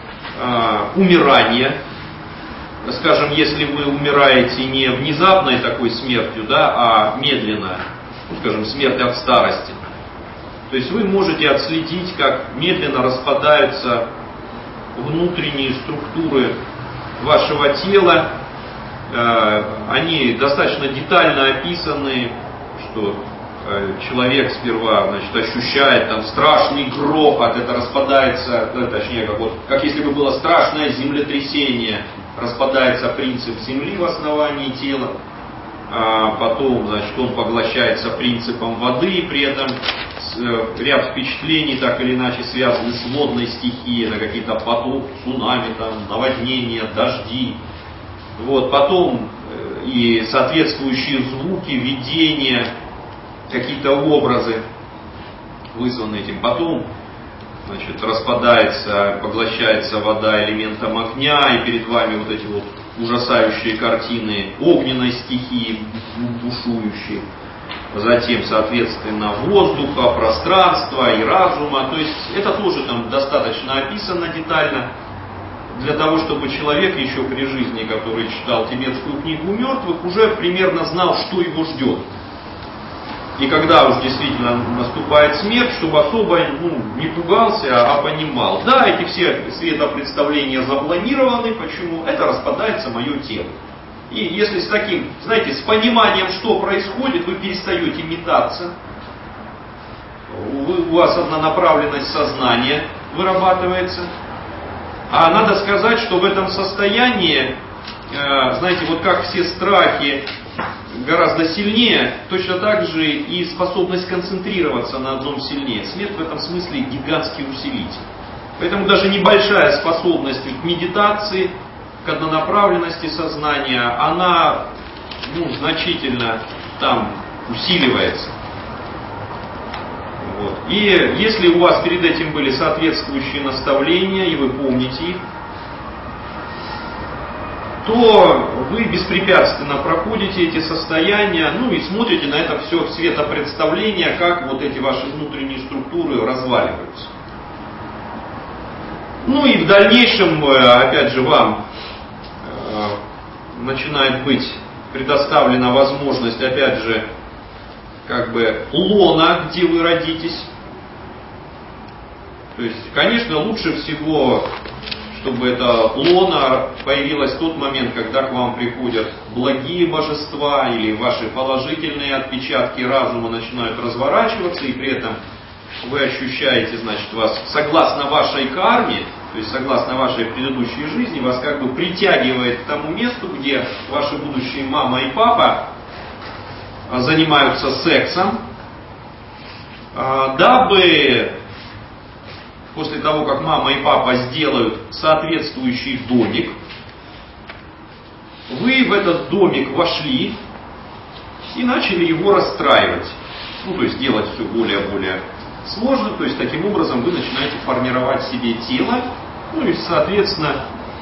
умирания. Скажем, если вы умираете не внезапной такой смертью, а медленно, скажем, смерть от старости, то есть вы можете отследить, как медленно распадаются внутренние структуры вашего тела. Они достаточно детально описаны, что человек сперва, ощущает там страшный грохот, это распадается, точнее, как если бы было страшное землетрясение, распадается принцип земли в основании тела, потом, он поглощается принципом воды, и при этом ряд впечатлений так или иначе связаны с водной стихией, это какие-то потоки, цунами, наводнения, дожди. Потом и соответствующие звуки, видения, какие-то образы, вызванные этим. Потом, распадается, поглощается вода элементом огня, и перед вами эти ужасающие картины огненной стихии, бушующие. Затем, соответственно, воздуха, пространства и разума. То есть это тоже там достаточно описано детально, для того, чтобы человек еще при жизни, который читал тибетскую книгу мертвых, уже примерно знал, что его ждет. И когда уж действительно наступает смерть, чтобы особо не пугался, а понимал. Да, эти все светопредставления запланированы. Почему? Это распадается мое тело. И если с таким, с пониманием, что происходит, вы перестаете метаться. У вас однонаправленность сознания вырабатывается. А надо сказать, что в этом состоянии, как все страхи гораздо сильнее, точно так же и способность концентрироваться на одном сильнее. Смерть в этом смысле гигантский усилитель. Поэтому даже небольшая способность к медитации, к однонаправленности сознания, она значительно там усиливается. И если у вас перед этим были соответствующие наставления, и вы помните их, то вы беспрепятственно проходите эти состояния, и смотрите на это все светопредставление, как эти ваши внутренние структуры разваливаются. И в дальнейшем, опять же, вам начинает быть предоставлена возможность, опять же, лона, где вы родитесь. То есть, конечно, лучше всего, чтобы эта лона появилась в тот момент, когда к вам приходят благие божества, или ваши положительные отпечатки разума начинают разворачиваться, и при этом вы ощущаете, вас согласно вашей карме, то есть согласно вашей предыдущей жизни, вас притягивает к тому месту, где ваши будущие мама и папа занимаются сексом, дабы после того, как мама и папа сделают соответствующий домик, вы в этот домик вошли и начали его расстраивать. То есть делать все более и более сложно. То есть таким образом вы начинаете формировать себе тело. И соответственно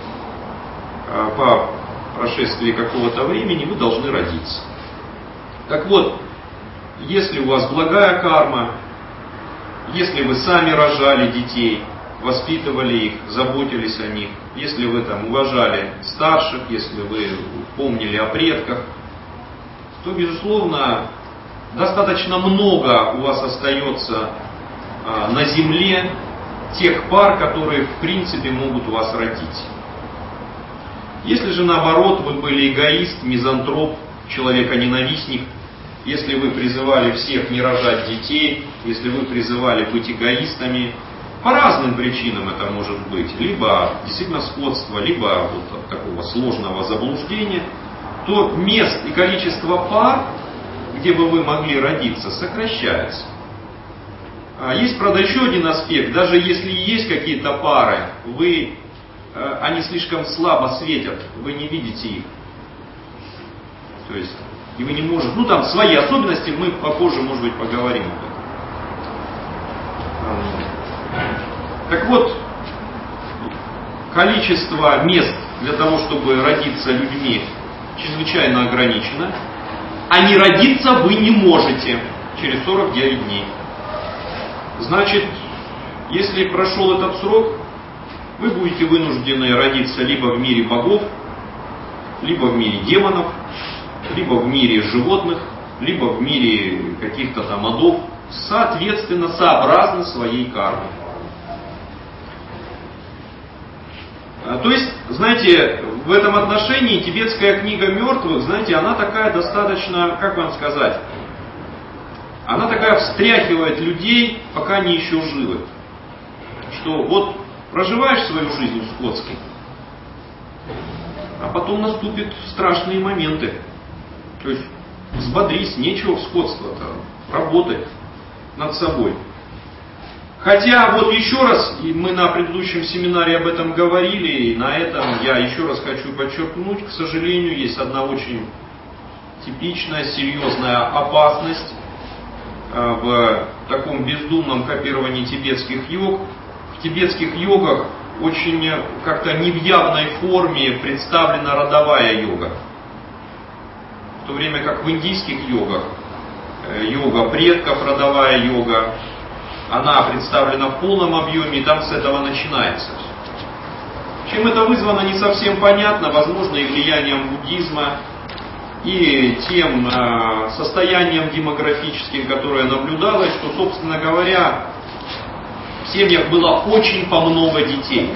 по прошествии какого-то времени вы должны родиться. Так вот, если у вас благая карма, если вы сами рожали детей, воспитывали их, заботились о них, если вы там уважали старших, если вы помнили о предках, то, безусловно, достаточно много у вас остается на земле тех пар, которые в принципе могут вас родить. Если же наоборот вы были эгоист, мизантроп, человеконенавистник, если вы призывали всех не рожать детей, если вы призывали быть эгоистами, по разным причинам это может быть, либо действительно скотство, либо вот от такого сложного заблуждения, то мест и количество пар, где бы вы могли родиться, сокращается. Есть, правда, еще один аспект. Даже если есть какие-то пары, они слишком слабо светят, вы не видите их. То есть, и вы не можете... там свои особенности, мы попозже, может быть, поговорим об этом. Так вот, количество мест для того, чтобы родиться людьми, чрезвычайно ограничено, а не родиться вы не можете через 49 дней. Значит, если прошел этот срок, вы будете вынуждены родиться либо в мире богов, либо в мире демонов, либо в мире животных, либо в мире каких-то там адов, соответственно, сообразно своей карме. То есть, знаете, в этом отношении тибетская книга мертвых, знаете, она такая достаточно, как вам сказать, она такая встряхивает людей, пока они еще живы. Что вот проживаешь свою жизнь скотской, а потом наступят страшные моменты. То есть взбодрись, нечего в скотство-то, работай над собой. Хотя вот еще раз, и мы на предыдущем семинаре об этом говорили, и на этом я еще раз хочу подчеркнуть, к сожалению, есть одна очень типичная, серьезная опасность в таком бездумном копировании тибетских йог. В тибетских йогах очень как-то не в явной форме представлена родовая йога. В то время как в индийских йогах, йога предков, родовая йога, она представлена в полном объеме, и там с этого начинается. Чем это вызвано, не совсем понятно, возможно, и влиянием буддизма, и тем состоянием демографическим, которое наблюдалось, что, собственно говоря, в семьях было очень по много детей.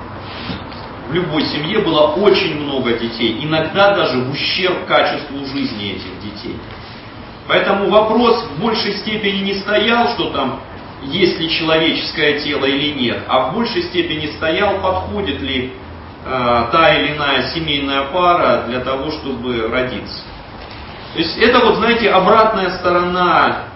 В любой семье было очень много детей, иногда даже в ущерб качеству жизни этих детей. Поэтому вопрос в большей степени не стоял, что там есть ли человеческое тело или нет, а в большей степени стоял, подходит ли та или иная семейная пара для того, чтобы родиться. То есть это вот, знаете, обратная сторона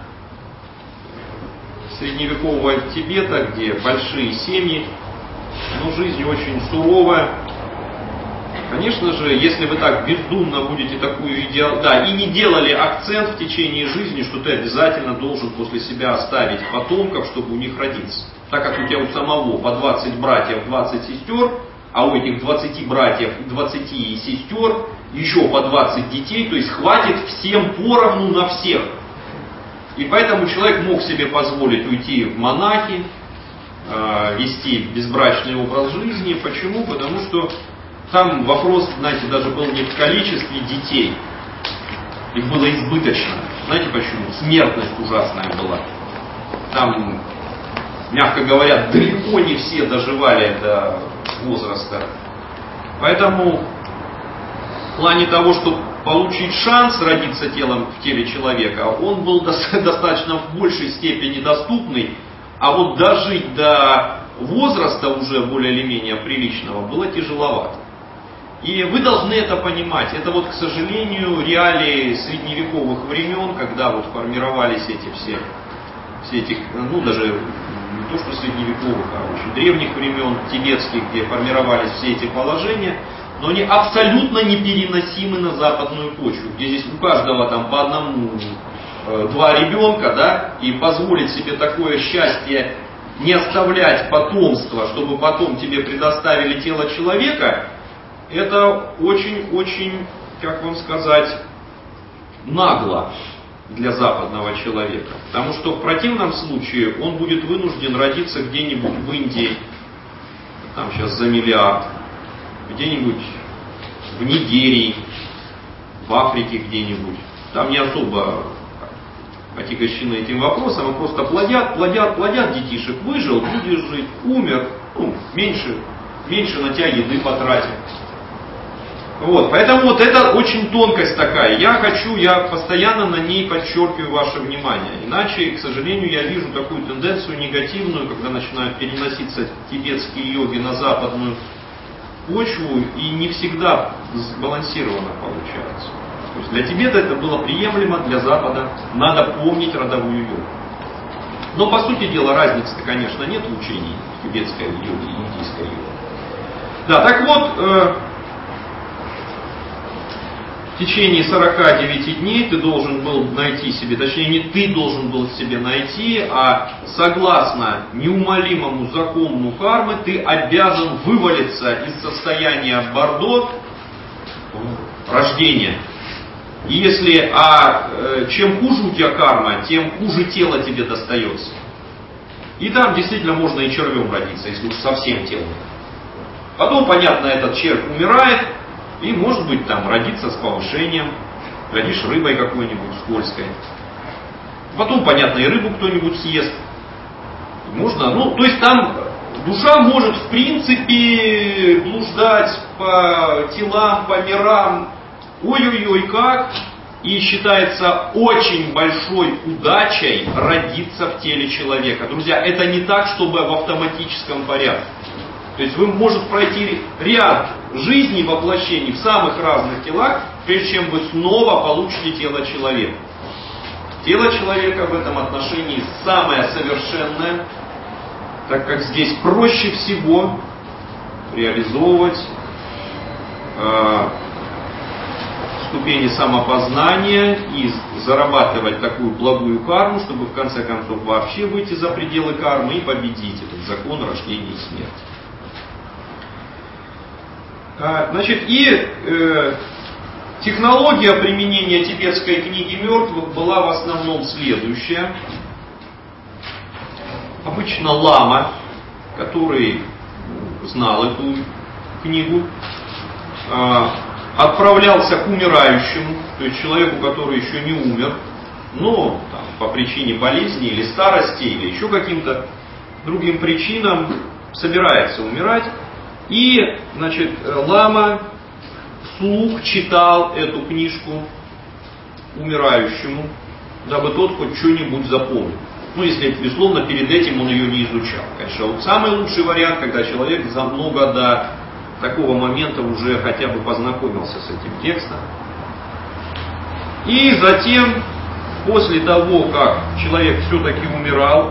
средневекового Тибета, где большие семьи, но жизнь очень суровая. Конечно же, если вы так бездумно будете такую и не делали акцент в течение жизни, что ты обязательно должен после себя оставить потомков, чтобы у них родиться. Так как у тебя у самого по 20 братьев, 20 сестер, а у этих 20 братьев и 20 сестер еще по 20 детей, то есть хватит всем поровну на всех. И поэтому человек мог себе позволить уйти в монахи, вести безбрачный образ жизни. Почему? Потому что там вопрос, знаете, даже был не в количестве детей. Их было избыточно. Знаете почему? Смертность ужасная была. Там, мягко говоря, далеко не все доживали до возраста. Поэтому в плане того, чтобы получить шанс родиться телом в теле человека, он был достаточно в большей степени доступный, а вот дожить до возраста уже более или менее приличного было тяжеловато. И вы должны это понимать. Это вот, к сожалению, реалии средневековых времен, когда вот формировались все эти, даже не то что средневековых, а очень древних времен, тибетских, где формировались все эти положения, но они абсолютно непереносимы на западную почву, где здесь у каждого там по одному, два ребенка, да, и позволить себе такое счастье не оставлять потомство, чтобы потом тебе предоставили тело человека, это очень-очень, как вам сказать, нагло. для западного человека. Потому что в противном случае он будет вынужден родиться где-нибудь в Индии, там сейчас за миллиард, где-нибудь в Нигерии, в Африке где-нибудь. Там не особо отягощены этим вопросом, а просто плодят детишек. Выжил, будешь жить, умер, меньше на тебя еды потратил. Вот, поэтому вот это очень тонкость такая. Я постоянно на ней подчеркиваю ваше внимание. Иначе, к сожалению, я вижу такую тенденцию негативную, когда начинают переноситься тибетские йоги на западную почву, и не всегда сбалансированно получается. То есть для Тибета это было приемлемо, для Запада надо помнить родовую йогу. Но по сути дела разницы-то, конечно, нет в учении тибетской йоги и индийской йоги. Да, так вот, в течение 49 дней ты должен был найти себе, точнее не ты должен был себе найти, а согласно неумолимому закону кармы ты обязан вывалиться из состояния Бордо рождения. И если, чем хуже у тебя карма, тем хуже тело тебе достается. И там действительно можно и червем родиться, если уж совсем телом. Потом, понятно, этот червь умирает, и может быть там родиться с повышением, родишь рыбой какой-нибудь скользкой. Потом, понятно, и рыбу кто-нибудь съест. Можно, то есть там душа может в принципе блуждать по телам, по мирам, ой-ой-ой как, и считается очень большой удачей родиться в теле человека. Друзья, это не так, чтобы в автоматическом порядке. То есть вы можете пройти ряд жизней, воплощений в самых разных телах, прежде чем вы снова получите тело человека. Тело человека в этом отношении самое совершенное, так как здесь проще всего реализовывать ступени самопознания и зарабатывать такую благую карму, чтобы в конце концов вообще выйти за пределы кармы и победить этот закон рождения и смерти. Значит, технология применения тибетской книги мертвых была в основном следующая. Обычно лама, который знал эту книгу, отправлялся к умирающему, то есть человеку, который еще не умер, но там, по причине болезни или старости, или еще каким-то другим причинам собирается умирать. И, значит, лама вслух читал эту книжку умирающему, дабы тот хоть что-нибудь запомнил. Если, безусловно, перед этим он ее не изучал. Конечно, вот самый лучший вариант, когда человек задолго до такого момента уже хотя бы познакомился с этим текстом. И затем, после того, как человек все-таки умирал,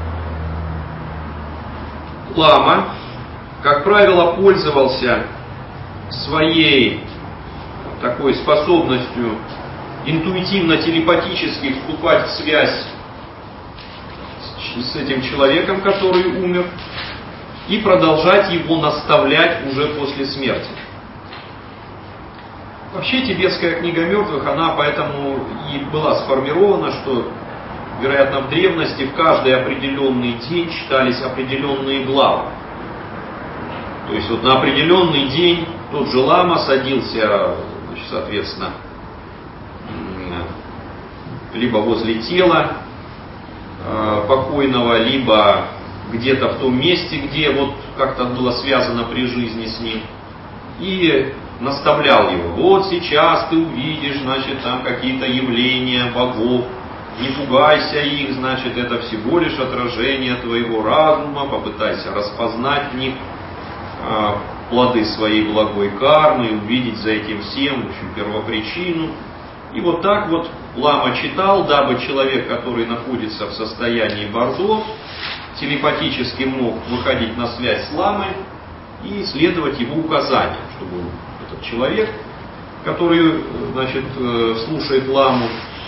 лама, как правило, пользовался своей такой способностью интуитивно-телепатически вступать в связь с этим человеком, который умер, и продолжать его наставлять уже после смерти. Вообще тибетская книга мертвых, она поэтому и была сформирована, что, вероятно, в древности в каждый определенный день читались определенные главы. То есть вот на определенный день тот же лама садился, значит, соответственно, либо возле тела покойного, либо где-то в том месте, где вот как-то было связано при жизни с ним, и наставлял его. Вот сейчас ты увидишь, значит, там какие-то явления богов, не пугайся их, значит, это всего лишь отражение твоего разума, попытайся распознать в них плоды своей благой кармы и увидеть за этим всем, в общем, первопричину. И вот так вот лама читал, дабы человек, который находится в состоянии Бордо, телепатически мог выходить на связь с ламой и следовать его указаниям, чтобы этот человек, который, значит, слушает ламу,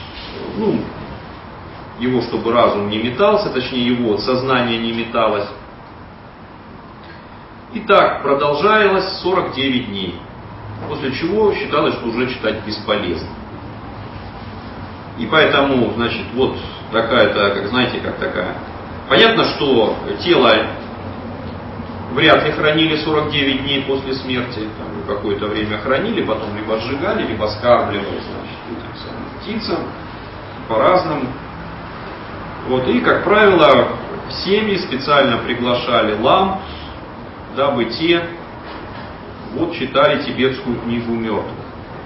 его, чтобы разум не метался, точнее его сознание не металось. И так продолжалось 49 дней, после чего считалось, что уже читать бесполезно. И поэтому, значит, вот такая-то, как знаете, как такая. Понятно, что тело вряд ли хранили 49 дней после смерти, там, какое-то время хранили, потом либо сжигали, либо скармливали, значит, этим самым птицам, по-разному. Вот, и, как правило, в семьи специально приглашали лам, дабы те вот читали тибетскую книгу мертвых.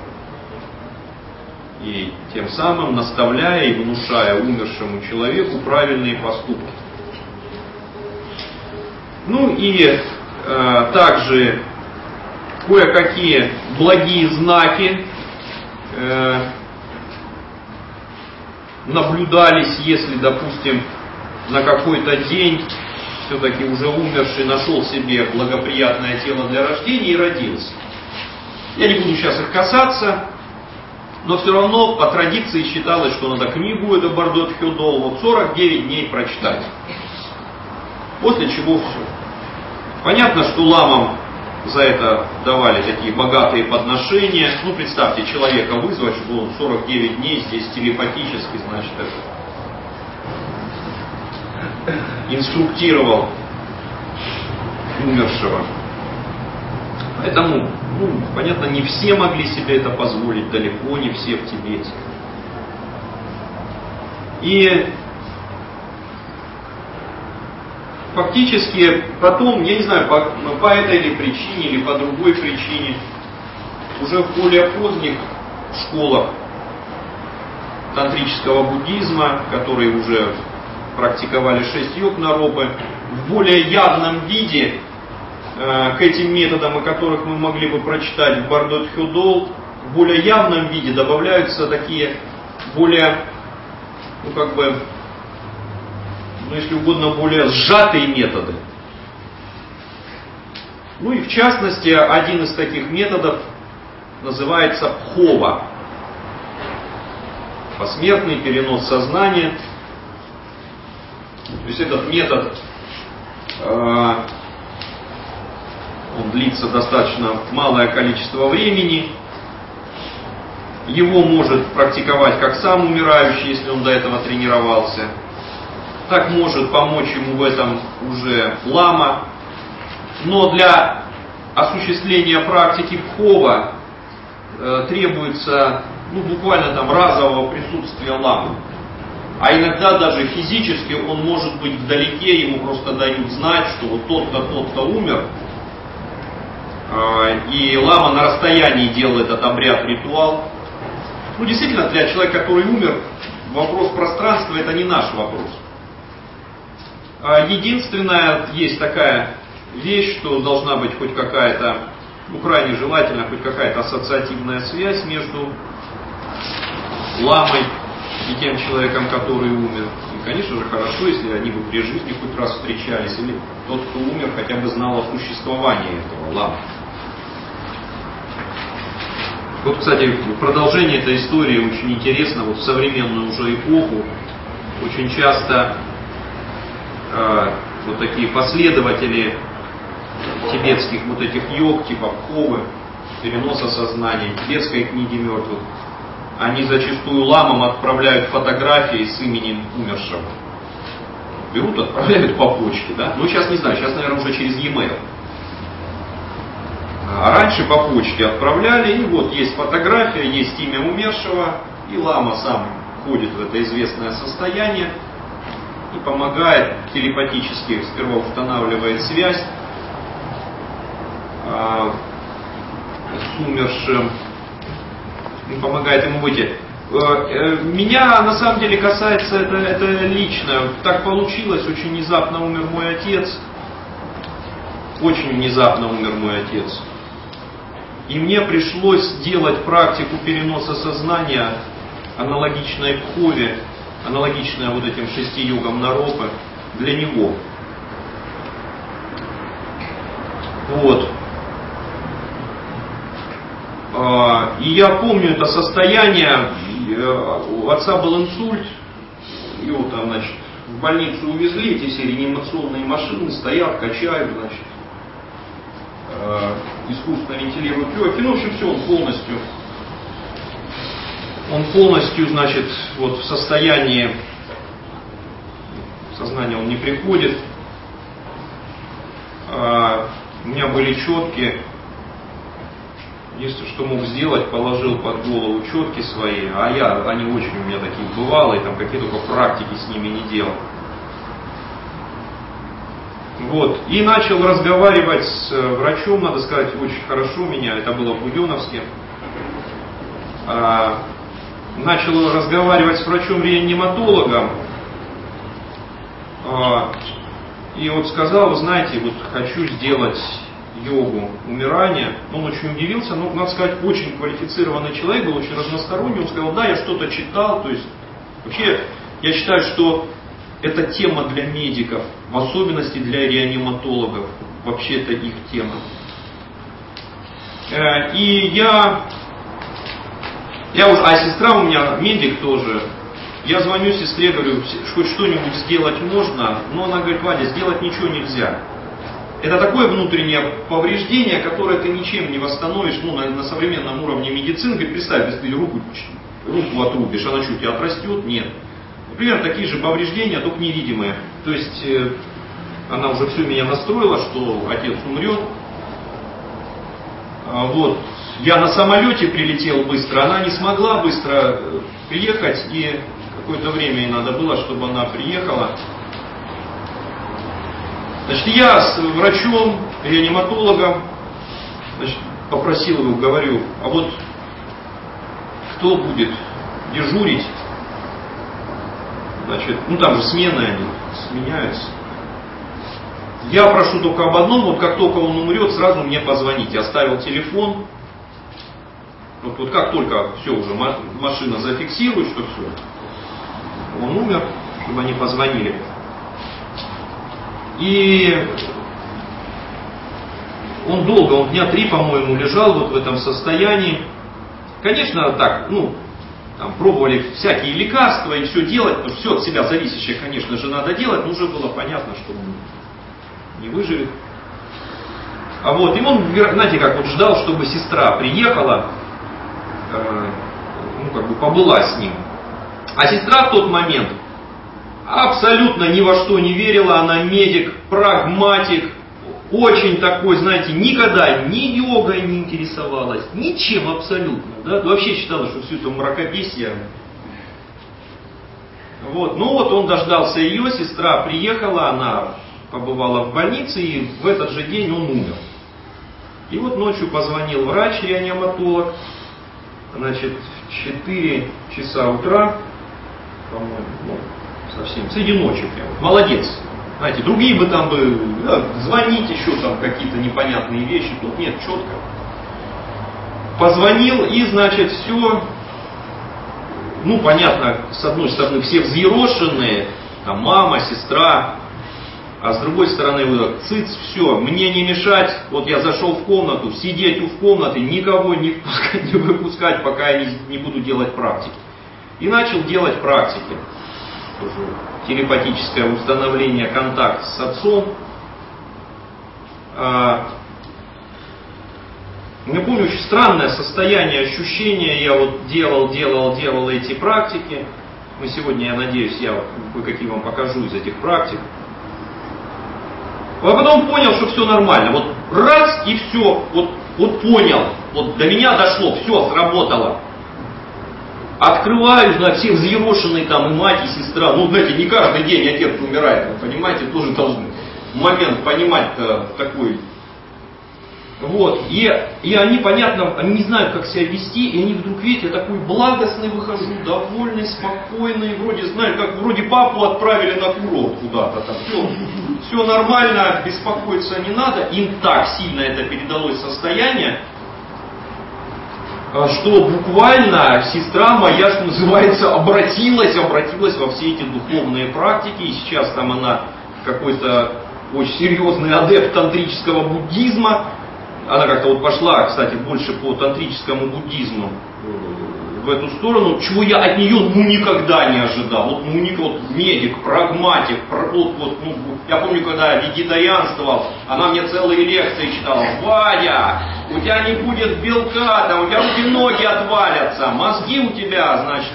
И тем самым наставляя и внушая умершему человеку правильные поступки. Ну и также кое-какие благие знаки наблюдались, если, допустим, на какой-то день все-таки уже умерший нашел себе благоприятное тело для рождения и родился. Я не буду сейчас их касаться, но все равно по традиции считалось, что надо книгу эту Бардот Хёдол вот 49 дней прочитать. После чего все. Понятно, что ламам за это давали такие богатые подношения. Ну, представьте, человека вызвать, чтобы он 49 дней здесь телепатически, значит, это инструктировал умершего. Поэтому, ну, понятно, не все могли себе это позволить, далеко не все в Тибете. И фактически потом, я не знаю, по этой или причине, или по другой причине, уже в более поздних школах тантрического буддизма, которые уже практиковали 6 йог наропы, в более явном виде к этим методам, о которых мы могли бы прочитать в Бардот Хёдол, в более явном виде добавляются такие более, ну как бы, ну если угодно, более сжатые методы. Ну и в частности, один из таких методов называется пхова. Посмертный перенос сознания. То есть этот метод, он длится достаточно малое количество времени. Его может практиковать как сам умирающий, если он до этого тренировался. Так может помочь ему в этом уже лама. Но для осуществления практики пхова требуется буквально там разового присутствия ламы. А иногда даже физически он может быть вдалеке, ему просто дают знать, что вот тот-то умер. И лама на расстоянии делает этот обряд, ритуал. Ну, действительно, для человека, который умер, вопрос пространства — это не наш вопрос. Единственное, есть такая вещь, что должна быть хоть какая-то, крайне желательно, хоть какая-то ассоциативная связь между ламой и тем человеком, который умер. И, конечно же, хорошо, если они бы при жизни хоть раз встречались, или тот, кто умер, хотя бы знал о существовании этого ламы. Вот, кстати, продолжение этой истории очень интересно. Вот в современную уже эпоху очень часто вот такие последователи тибетских вот этих йог, типа пховы, переноса сознания, тибетской книги мертвых, они зачастую ламам отправляют фотографии с именем умершего. Берут, отправляют по почте, да? Ну, сейчас не знаю, сейчас, наверное, уже через e-mail. А раньше по почте отправляли, и вот есть фотография, есть имя умершего, и лама сам входит в это известное состояние и помогает телепатически, сперва устанавливает связь с умершим, и помогает ему выйти. Меня на самом деле касается это лично. Так получилось, очень внезапно умер мой отец. Очень внезапно умер мой отец. И мне пришлось делать практику переноса сознания, аналогичной пхове, аналогичная вот этим 6 йогам наропы, для него. Вот. И я помню это состояние. У отца был инсульт, его там, значит, в больницу увезли, эти все реанимационные машины стоят, качают, значит, искусственно вентилируют легкие. Ну, в общем, все, он полностью Он полностью, значит, вот в состоянии сознания он не приходит. У меня были четки. Единственное, что мог сделать, положил под голову четки свои, они очень у меня такие бывалые, там какие только практики с ними не делал. Вот. И начал разговаривать с врачом, надо сказать, очень хорошо меня, это было в Буденновске. Начал разговаривать с врачом-реаниматологом. И вот сказал, вы знаете, вот хочу сделать йогу умирания. Он очень удивился, но, надо сказать, очень квалифицированный человек, был очень разносторонний. Он сказал, да, я что-то читал. То есть, вообще, я считаю, что это тема для медиков, в особенности для реаниматологов. Вообще, это их тема. И сестра у меня медик тоже. Я звоню сестре, говорю, хоть что-нибудь сделать можно, но она говорит, Вадя, сделать ничего нельзя. Это такое внутреннее повреждение, которое ты ничем не восстановишь, на современном уровне медицины. Говорит, представь, если ты руку отрубишь, она что, у тебя отрастет? Нет. Например, такие же повреждения, только невидимые. То есть, она уже все меня настроила, что отец умрет. Вот. Я на самолете прилетел быстро, она не смогла быстро приехать, и какое-то время ей надо было, чтобы она приехала. Значит, я с врачом, реаниматологом, попросил его, говорю, а вот кто будет дежурить? Значит, там же смены они сменяются. Я прошу только об одном, вот как только он умрет, сразу мне позвоните. Оставил телефон. Вот как только все уже машина зафиксирует, что все, он умер, чтобы они позвонили. И он долго, он дня 3, по-моему, лежал вот в этом состоянии. Конечно, так, там пробовали всякие лекарства и все делать, потому что все от себя зависящее, конечно же, надо делать, но уже было понятно, что он не выживет. И он, знаете, как вот ждал, чтобы сестра приехала, побыла с ним. А сестра в тот момент абсолютно ни во что не верила, она медик, прагматик, очень такой, знаете, никогда ни йогой не интересовалась, ничем абсолютно, да, вообще считала, что все это мракобесие. Он дождался ее, сестра приехала, она побывала в больнице, и в этот же день он умер. И ночью позвонил врач-реаниматолог, значит, в 4 часа утра, по-моему, совсем, среди ночи прям, молодец. Знаете, другие бы там звонить еще там какие-то непонятные вещи, тут нет, четко. Позвонил и, значит, все, понятно, с одной стороны все взъерошенные, там мама, сестра, а с другой стороны, цыц, все, мне не мешать, я зашел в комнату, сидеть в комнате, никого не выпускать, пока я не буду делать практики. И начал делать практики. Тоже телепатическое установление контакта с отцом. Я помню, очень странное состояние, ощущение, я делал эти практики. Сегодня, я надеюсь, я кое-какие вам покажу из этих практик. А потом понял, что все нормально. Раз и все, понял, до меня дошло, все сработало. Открываю, все взъерошенные там и мать, и сестра. Знаете, не каждый день отец умирает, вы понимаете, тоже должны момент понимать-то такой. И они, понятно, они не знают, как себя вести, и они вдруг, видите, я такой благостный выхожу, довольный, спокойный, вроде папу отправили на курорт куда-то там. Все нормально, беспокоиться не надо. Им так сильно это передалось состояние, что буквально сестра моя, что называется, обратилась во все эти духовные практики, и сейчас там она какой-то очень серьезный адепт тантрического буддизма. она как-то вот пошла, кстати, больше по тантрическому буддизму в эту сторону, чего я от нее никогда не ожидал. Вот, вот медик, прагматик, я помню, когда я вегетарианствовал, она мне целые лекции читала. Вадя, у тебя не будет белка, там, у тебя руки ноги отвалятся, мозги у тебя, значит,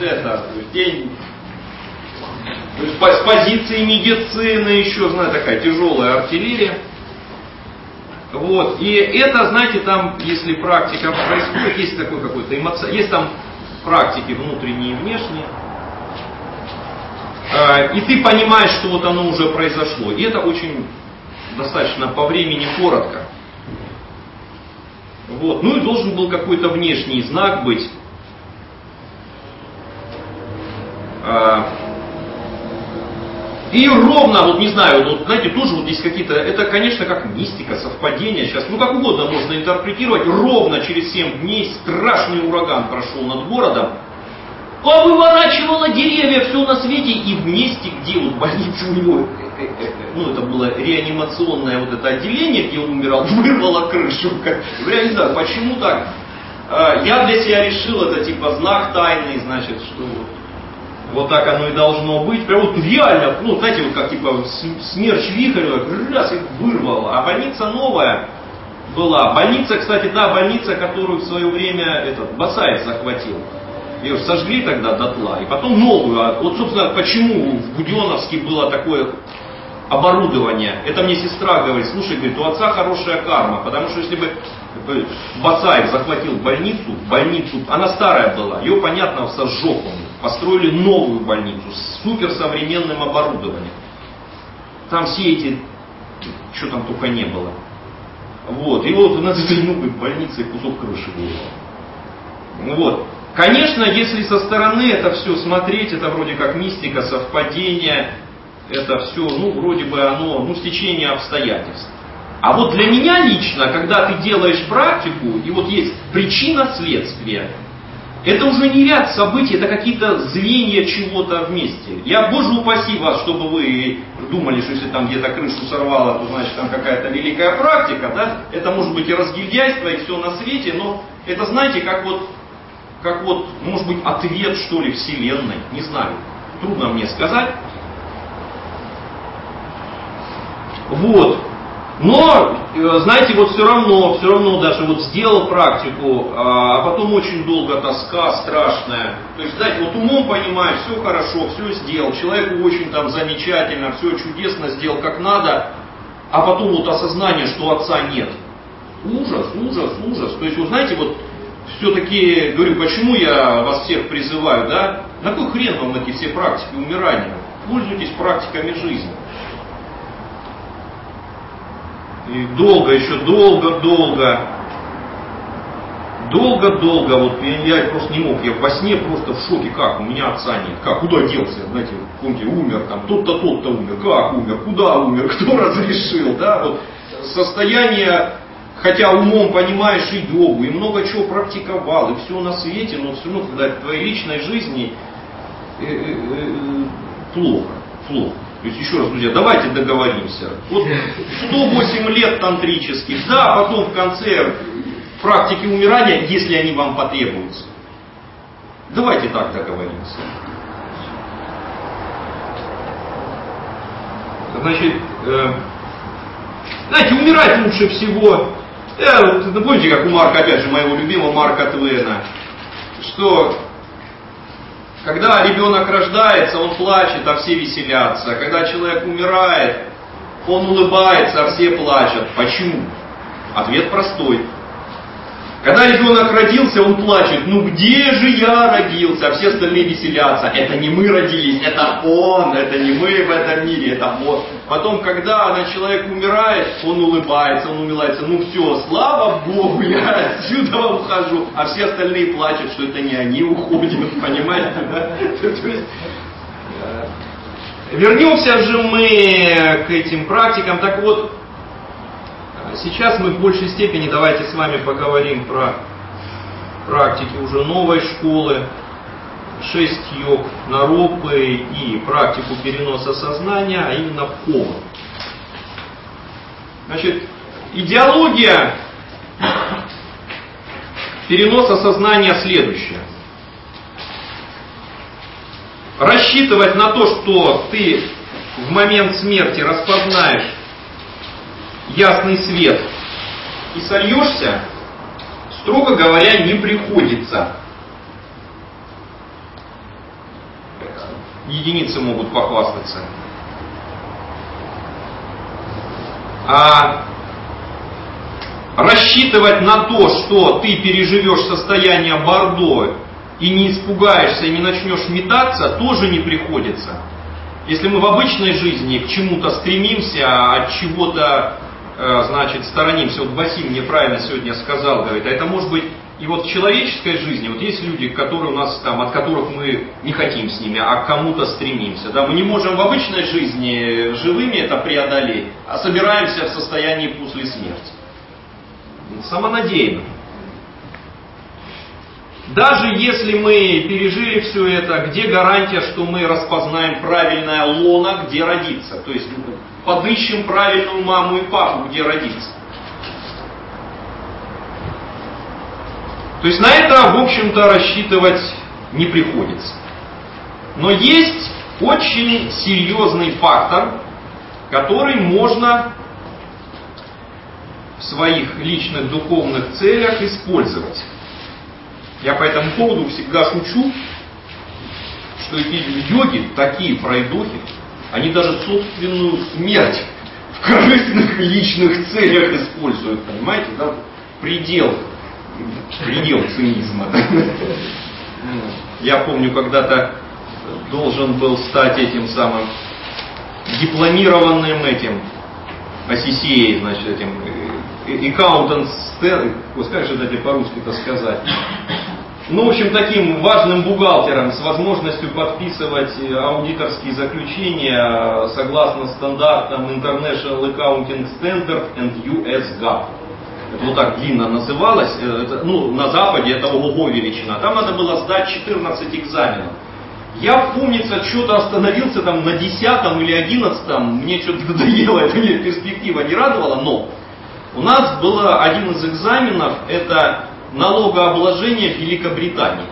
с позиции медицины еще, такая тяжелая артиллерия. Вот. И это, знаете, там, если практика происходит, есть такой какой-то есть там практики внутренние и внешние, и ты понимаешь, что вот оно уже произошло. И это очень достаточно по времени коротко. Вот. Ну и должен был какой-то внешний знак быть. И ровно, вот не знаю, вот, знаете, тоже вот здесь какие-то, это, конечно, как мистика, совпадение сейчас, как угодно можно интерпретировать, ровно через 7 дней страшный ураган прошел над городом, выворачивало деревья, все на свете, и в месте, где вот больница у него, это было реанимационное вот это отделение, где он умирал, вырвало крышу. Я не знаю, почему так. Я для себя решил, это типа знак тайный, значит, что вот так оно и должно быть. Прям вот реально, знаете, вот как типа смерч вихрь, раз и вырвало. А больница новая была. Больница, кстати, больница, которую в свое время Басаев захватил. Ее сожгли тогда дотла. И потом новую. Вот, собственно, почему в Буденновске было такое оборудование. Это мне сестра говорит, слушай, говорит, у отца хорошая карма. Потому что если бы Басаев захватил больницу, она старая была, ее, понятно, сожжег он. Построили новую больницу с суперсовременным оборудованием. Там все эти, что там только не было. Вот. И вот над этой новой больницей кусок крыши был. Вот. Конечно, если со стороны это все смотреть, это вроде как мистика, совпадение, это все, вроде бы оно, стечение обстоятельств. А вот для меня лично, когда ты делаешь практику, и вот есть причина-следствие, это уже не ряд событий, это какие-то звенья чего-то вместе. Я, Боже упаси вас, чтобы вы думали, что если там где-то крышу сорвало, то значит там какая-то великая практика, да? Это может быть и разгильдяйство, и все на свете, но это, знаете, как вот, может быть, ответ, что ли, Вселенной, не знаю, трудно мне сказать. Вот. Но, знаете, вот все равно даже вот сделал практику, а потом очень долго тоска страшная. То есть, знаете, вот умом понимаешь, все хорошо, все сделал, человеку очень там замечательно, все чудесно сделал как надо, а потом вот осознание, что отца нет. Ужас. То есть, вот знаете, вот все-таки, говорю, почему я вас всех призываю, да? На какой хрен вам эти все практики умирания? Пользуйтесь практиками жизни. И долго, вот я просто не мог, я во сне просто в шоке, как, у меня отца нет, как, куда делся, знаете, помните, умер там, тот-то умер, как умер, куда умер, кто разрешил, да, вот состояние, хотя умом понимаешь и йогу, и много чего практиковал, и все на свете, но все равно, когда в твоей личной жизни плохо. То есть, еще раз, друзья, давайте договоримся. Вот 108 лет тантрических, да, а потом в конце практики умирания, если они вам потребуются. Давайте так договоримся. Значит, знаете, умирать лучше всего. Помните, как у Марка, опять же, моего любимого Марка Твена, что когда ребенок рождается, он плачет, а все веселятся. Когда человек умирает, он улыбается, а все плачут. Почему? Ответ простой. Когда ребенок родился, он плачет. Где же я родился? А все остальные веселятся. Это не мы родились, это он. Это не мы в этом мире, это он. Потом, когда человек умирает, он улыбается, он умиляется. Все, слава Богу, я отсюда ухожу. А все остальные плачут, что это не они уходят. Понимаете, да? Вернемся же мы к этим практикам. Так вот, сейчас мы в большей степени давайте с вами поговорим про практики уже новой школы, 6 йог Наропы и практику переноса сознания, а именно кома. Значит, идеология перенос осознания следующее. Рассчитывать на то, что ты в момент смерти распознаешь ясный свет и сольешься, строго говоря, не приходится. Единицы могут похвастаться. А рассчитывать на то, что ты переживешь состояние Бордо и не испугаешься, и не начнешь метаться, тоже не приходится. Если мы в обычной жизни к чему-то стремимся, от чего-то, значит, сторонимся, вот Василий мне правильно сегодня сказал, говорит, а это может быть и вот в человеческой жизни, вот есть люди, которые у нас там, от которых мы не хотим с ними, а к кому-то стремимся. Да? Мы не можем в обычной жизни живыми это преодолеть, а собираемся в состоянии после смерти. Самонадеянно. Даже если мы пережили все это, где гарантия, что мы распознаем правильное лоно, где родиться? То есть подыщем правильную маму и папу, где родиться. То есть на это, в общем-то, рассчитывать не приходится. Но есть очень серьезный фактор, который можно в своих личных духовных целях использовать. Я по этому поводу всегда шучу, что эти йоги, такие пройдохи, они даже собственную смерть в корыстных личных целях используют, понимаете, да? Предел цинизма. Я помню, когда-то должен был стать этим самым дипломированным этим ACCA, значит, этим accountant, как же это по-русски-то сказать? Ну, в общем, таким важным бухгалтером с возможностью подписывать аудиторские заключения согласно стандартам International Accounting Standard and US GAAP. Это вот так длинно называлось. На Западе это ого-го величина. Там надо было сдать 14 экзаменов. Я, помнится, что-то остановился там на 10-м или 11-м. Мне что-то надоело, эта перспектива не радовала, но у нас был один из экзаменов, это налогообложение в Великобритании.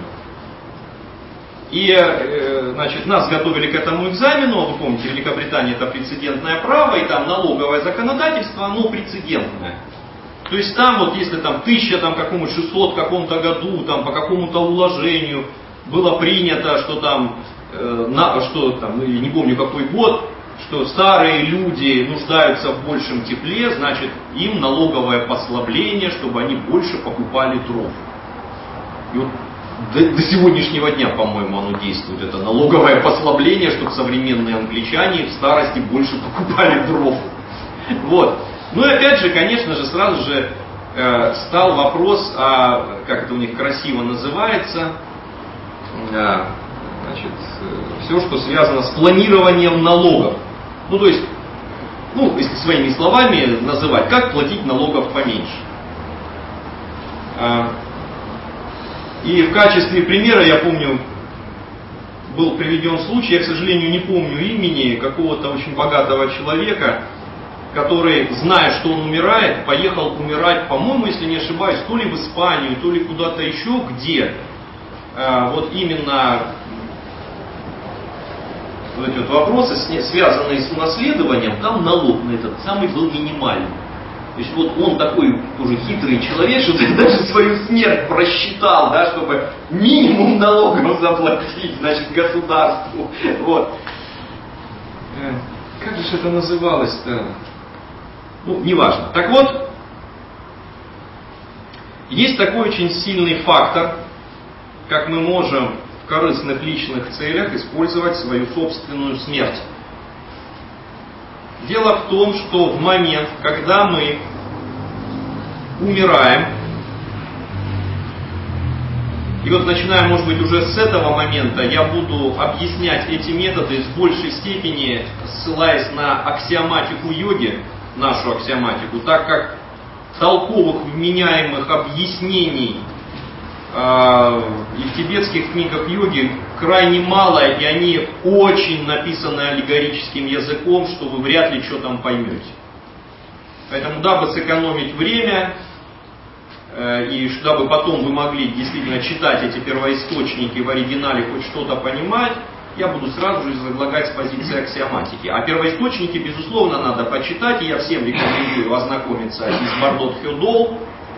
И, значит, нас готовили к этому экзамену. Вы помните, Великобритания это прецедентное право, и там налоговое законодательство, оно прецедентное. То есть там вот если там 1600 каком-то году, там по какому-то уложению было принято, что там, не помню какой год, что старые люди нуждаются в большем тепле, значит им налоговое послабление, чтобы они больше покупали дров. И вот до сегодняшнего дня, по-моему, оно действует, это налоговое послабление, чтобы современные англичане в старости больше покупали дров. Вот. Ну и опять же, конечно же, сразу же стал вопрос, как это у них красиво называется, значит, все, что связано с планированием налогов. Ну, то есть, если своими словами называть, как платить налогов поменьше. И в качестве примера, я помню, был приведен случай, я, к сожалению, не помню имени какого-то очень богатого человека, который, зная, что он умирает, поехал умирать, по-моему, если не ошибаюсь, то ли в Испанию, то ли куда-то еще, где вот именно вот эти вот вопросы, связанные с унаследованием, там налог на этот самый был минимальный. То есть вот он такой уже хитрый человек, что даже свою смерть просчитал, да, чтобы минимум налогов заплатить, значит, государству. Вот. Как же это называлось-то? Неважно. Так вот, есть такой очень сильный фактор, как мы можем в корыстных личных целях использовать свою собственную смерть. Дело в том, что в момент, когда мы умираем, и вот начиная, может быть, уже с этого момента, я буду объяснять эти методы в большей степени, ссылаясь на аксиоматику йоги, нашу аксиоматику, так как толковых, вменяемых объяснений и в тибетских книгах йоги крайне мало, и они очень написаны аллегорическим языком, что вы вряд ли что там поймете. Поэтому, дабы сэкономить время, и чтобы потом вы могли действительно читать эти первоисточники в оригинале, хоть что-то понимать, я буду сразу же излагать с позиции аксиоматики. А первоисточники, безусловно, надо почитать, и я всем рекомендую ознакомиться из Бардот Хёдол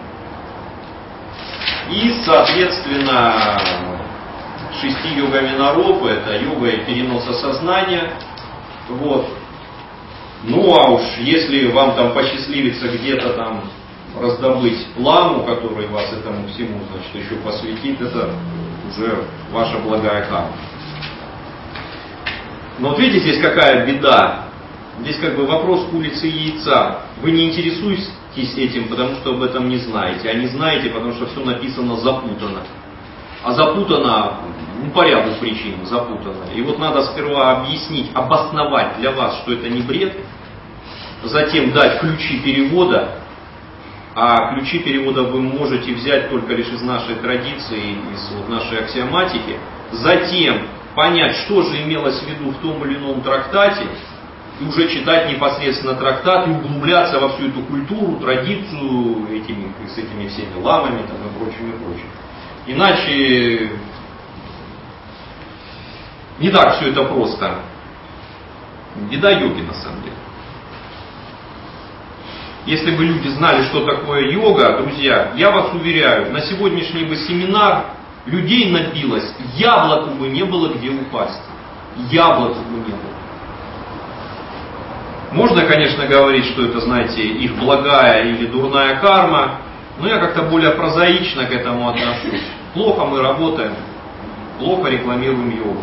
и, соответственно, 6 йогами Наропы, это йога и переноса сознания. Вот. Ну а уж если вам там посчастливится где-то там раздобыть ламу, который вас этому всему, значит, еще посвятит, это уже ваша благая карма. Но вот видите, здесь какая беда. Здесь как бы вопрос курицы и яйца. Вы не интересуетесь этим, потому что об этом не знаете. А не знаете, потому что все написано запутанно. А запутано, по ряду причин запутано. И вот надо сперва объяснить, обосновать для вас, что это не бред. Затем дать ключи перевода. А ключи перевода вы можете взять только лишь из нашей традиции, из вот нашей аксиоматики. Затем понять, что же имелось в виду в том или ином трактате, и уже читать непосредственно трактат и углубляться во всю эту культуру, традицию с этими всеми ламами там, и прочим, и прочим. Иначе не так все это просто. Беда йоги на самом деле. Если бы люди знали, что такое йога, друзья, я вас уверяю, на сегодняшний бы семинар людей набилось, яблоку бы не было где упасть. Яблоку бы не было. Можно, конечно, говорить, что это, знаете, их благая или дурная карма, но я как-то более прозаично к этому отношусь. Плохо мы работаем, плохо рекламируем йогу.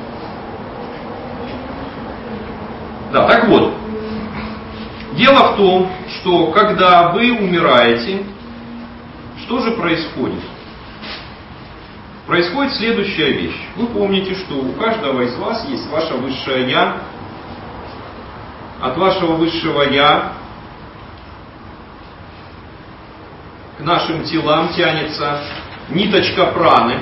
Да, так вот. Дело в том, что когда вы умираете, что же происходит? Происходит следующая вещь. Вы помните, что у каждого из вас есть ваше высшее Я. От вашего высшего Я к нашим телам тянется ниточка праны.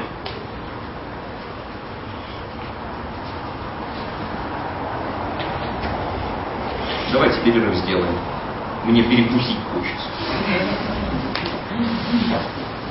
Давайте перерыв сделаем. Мне перекусить хочется.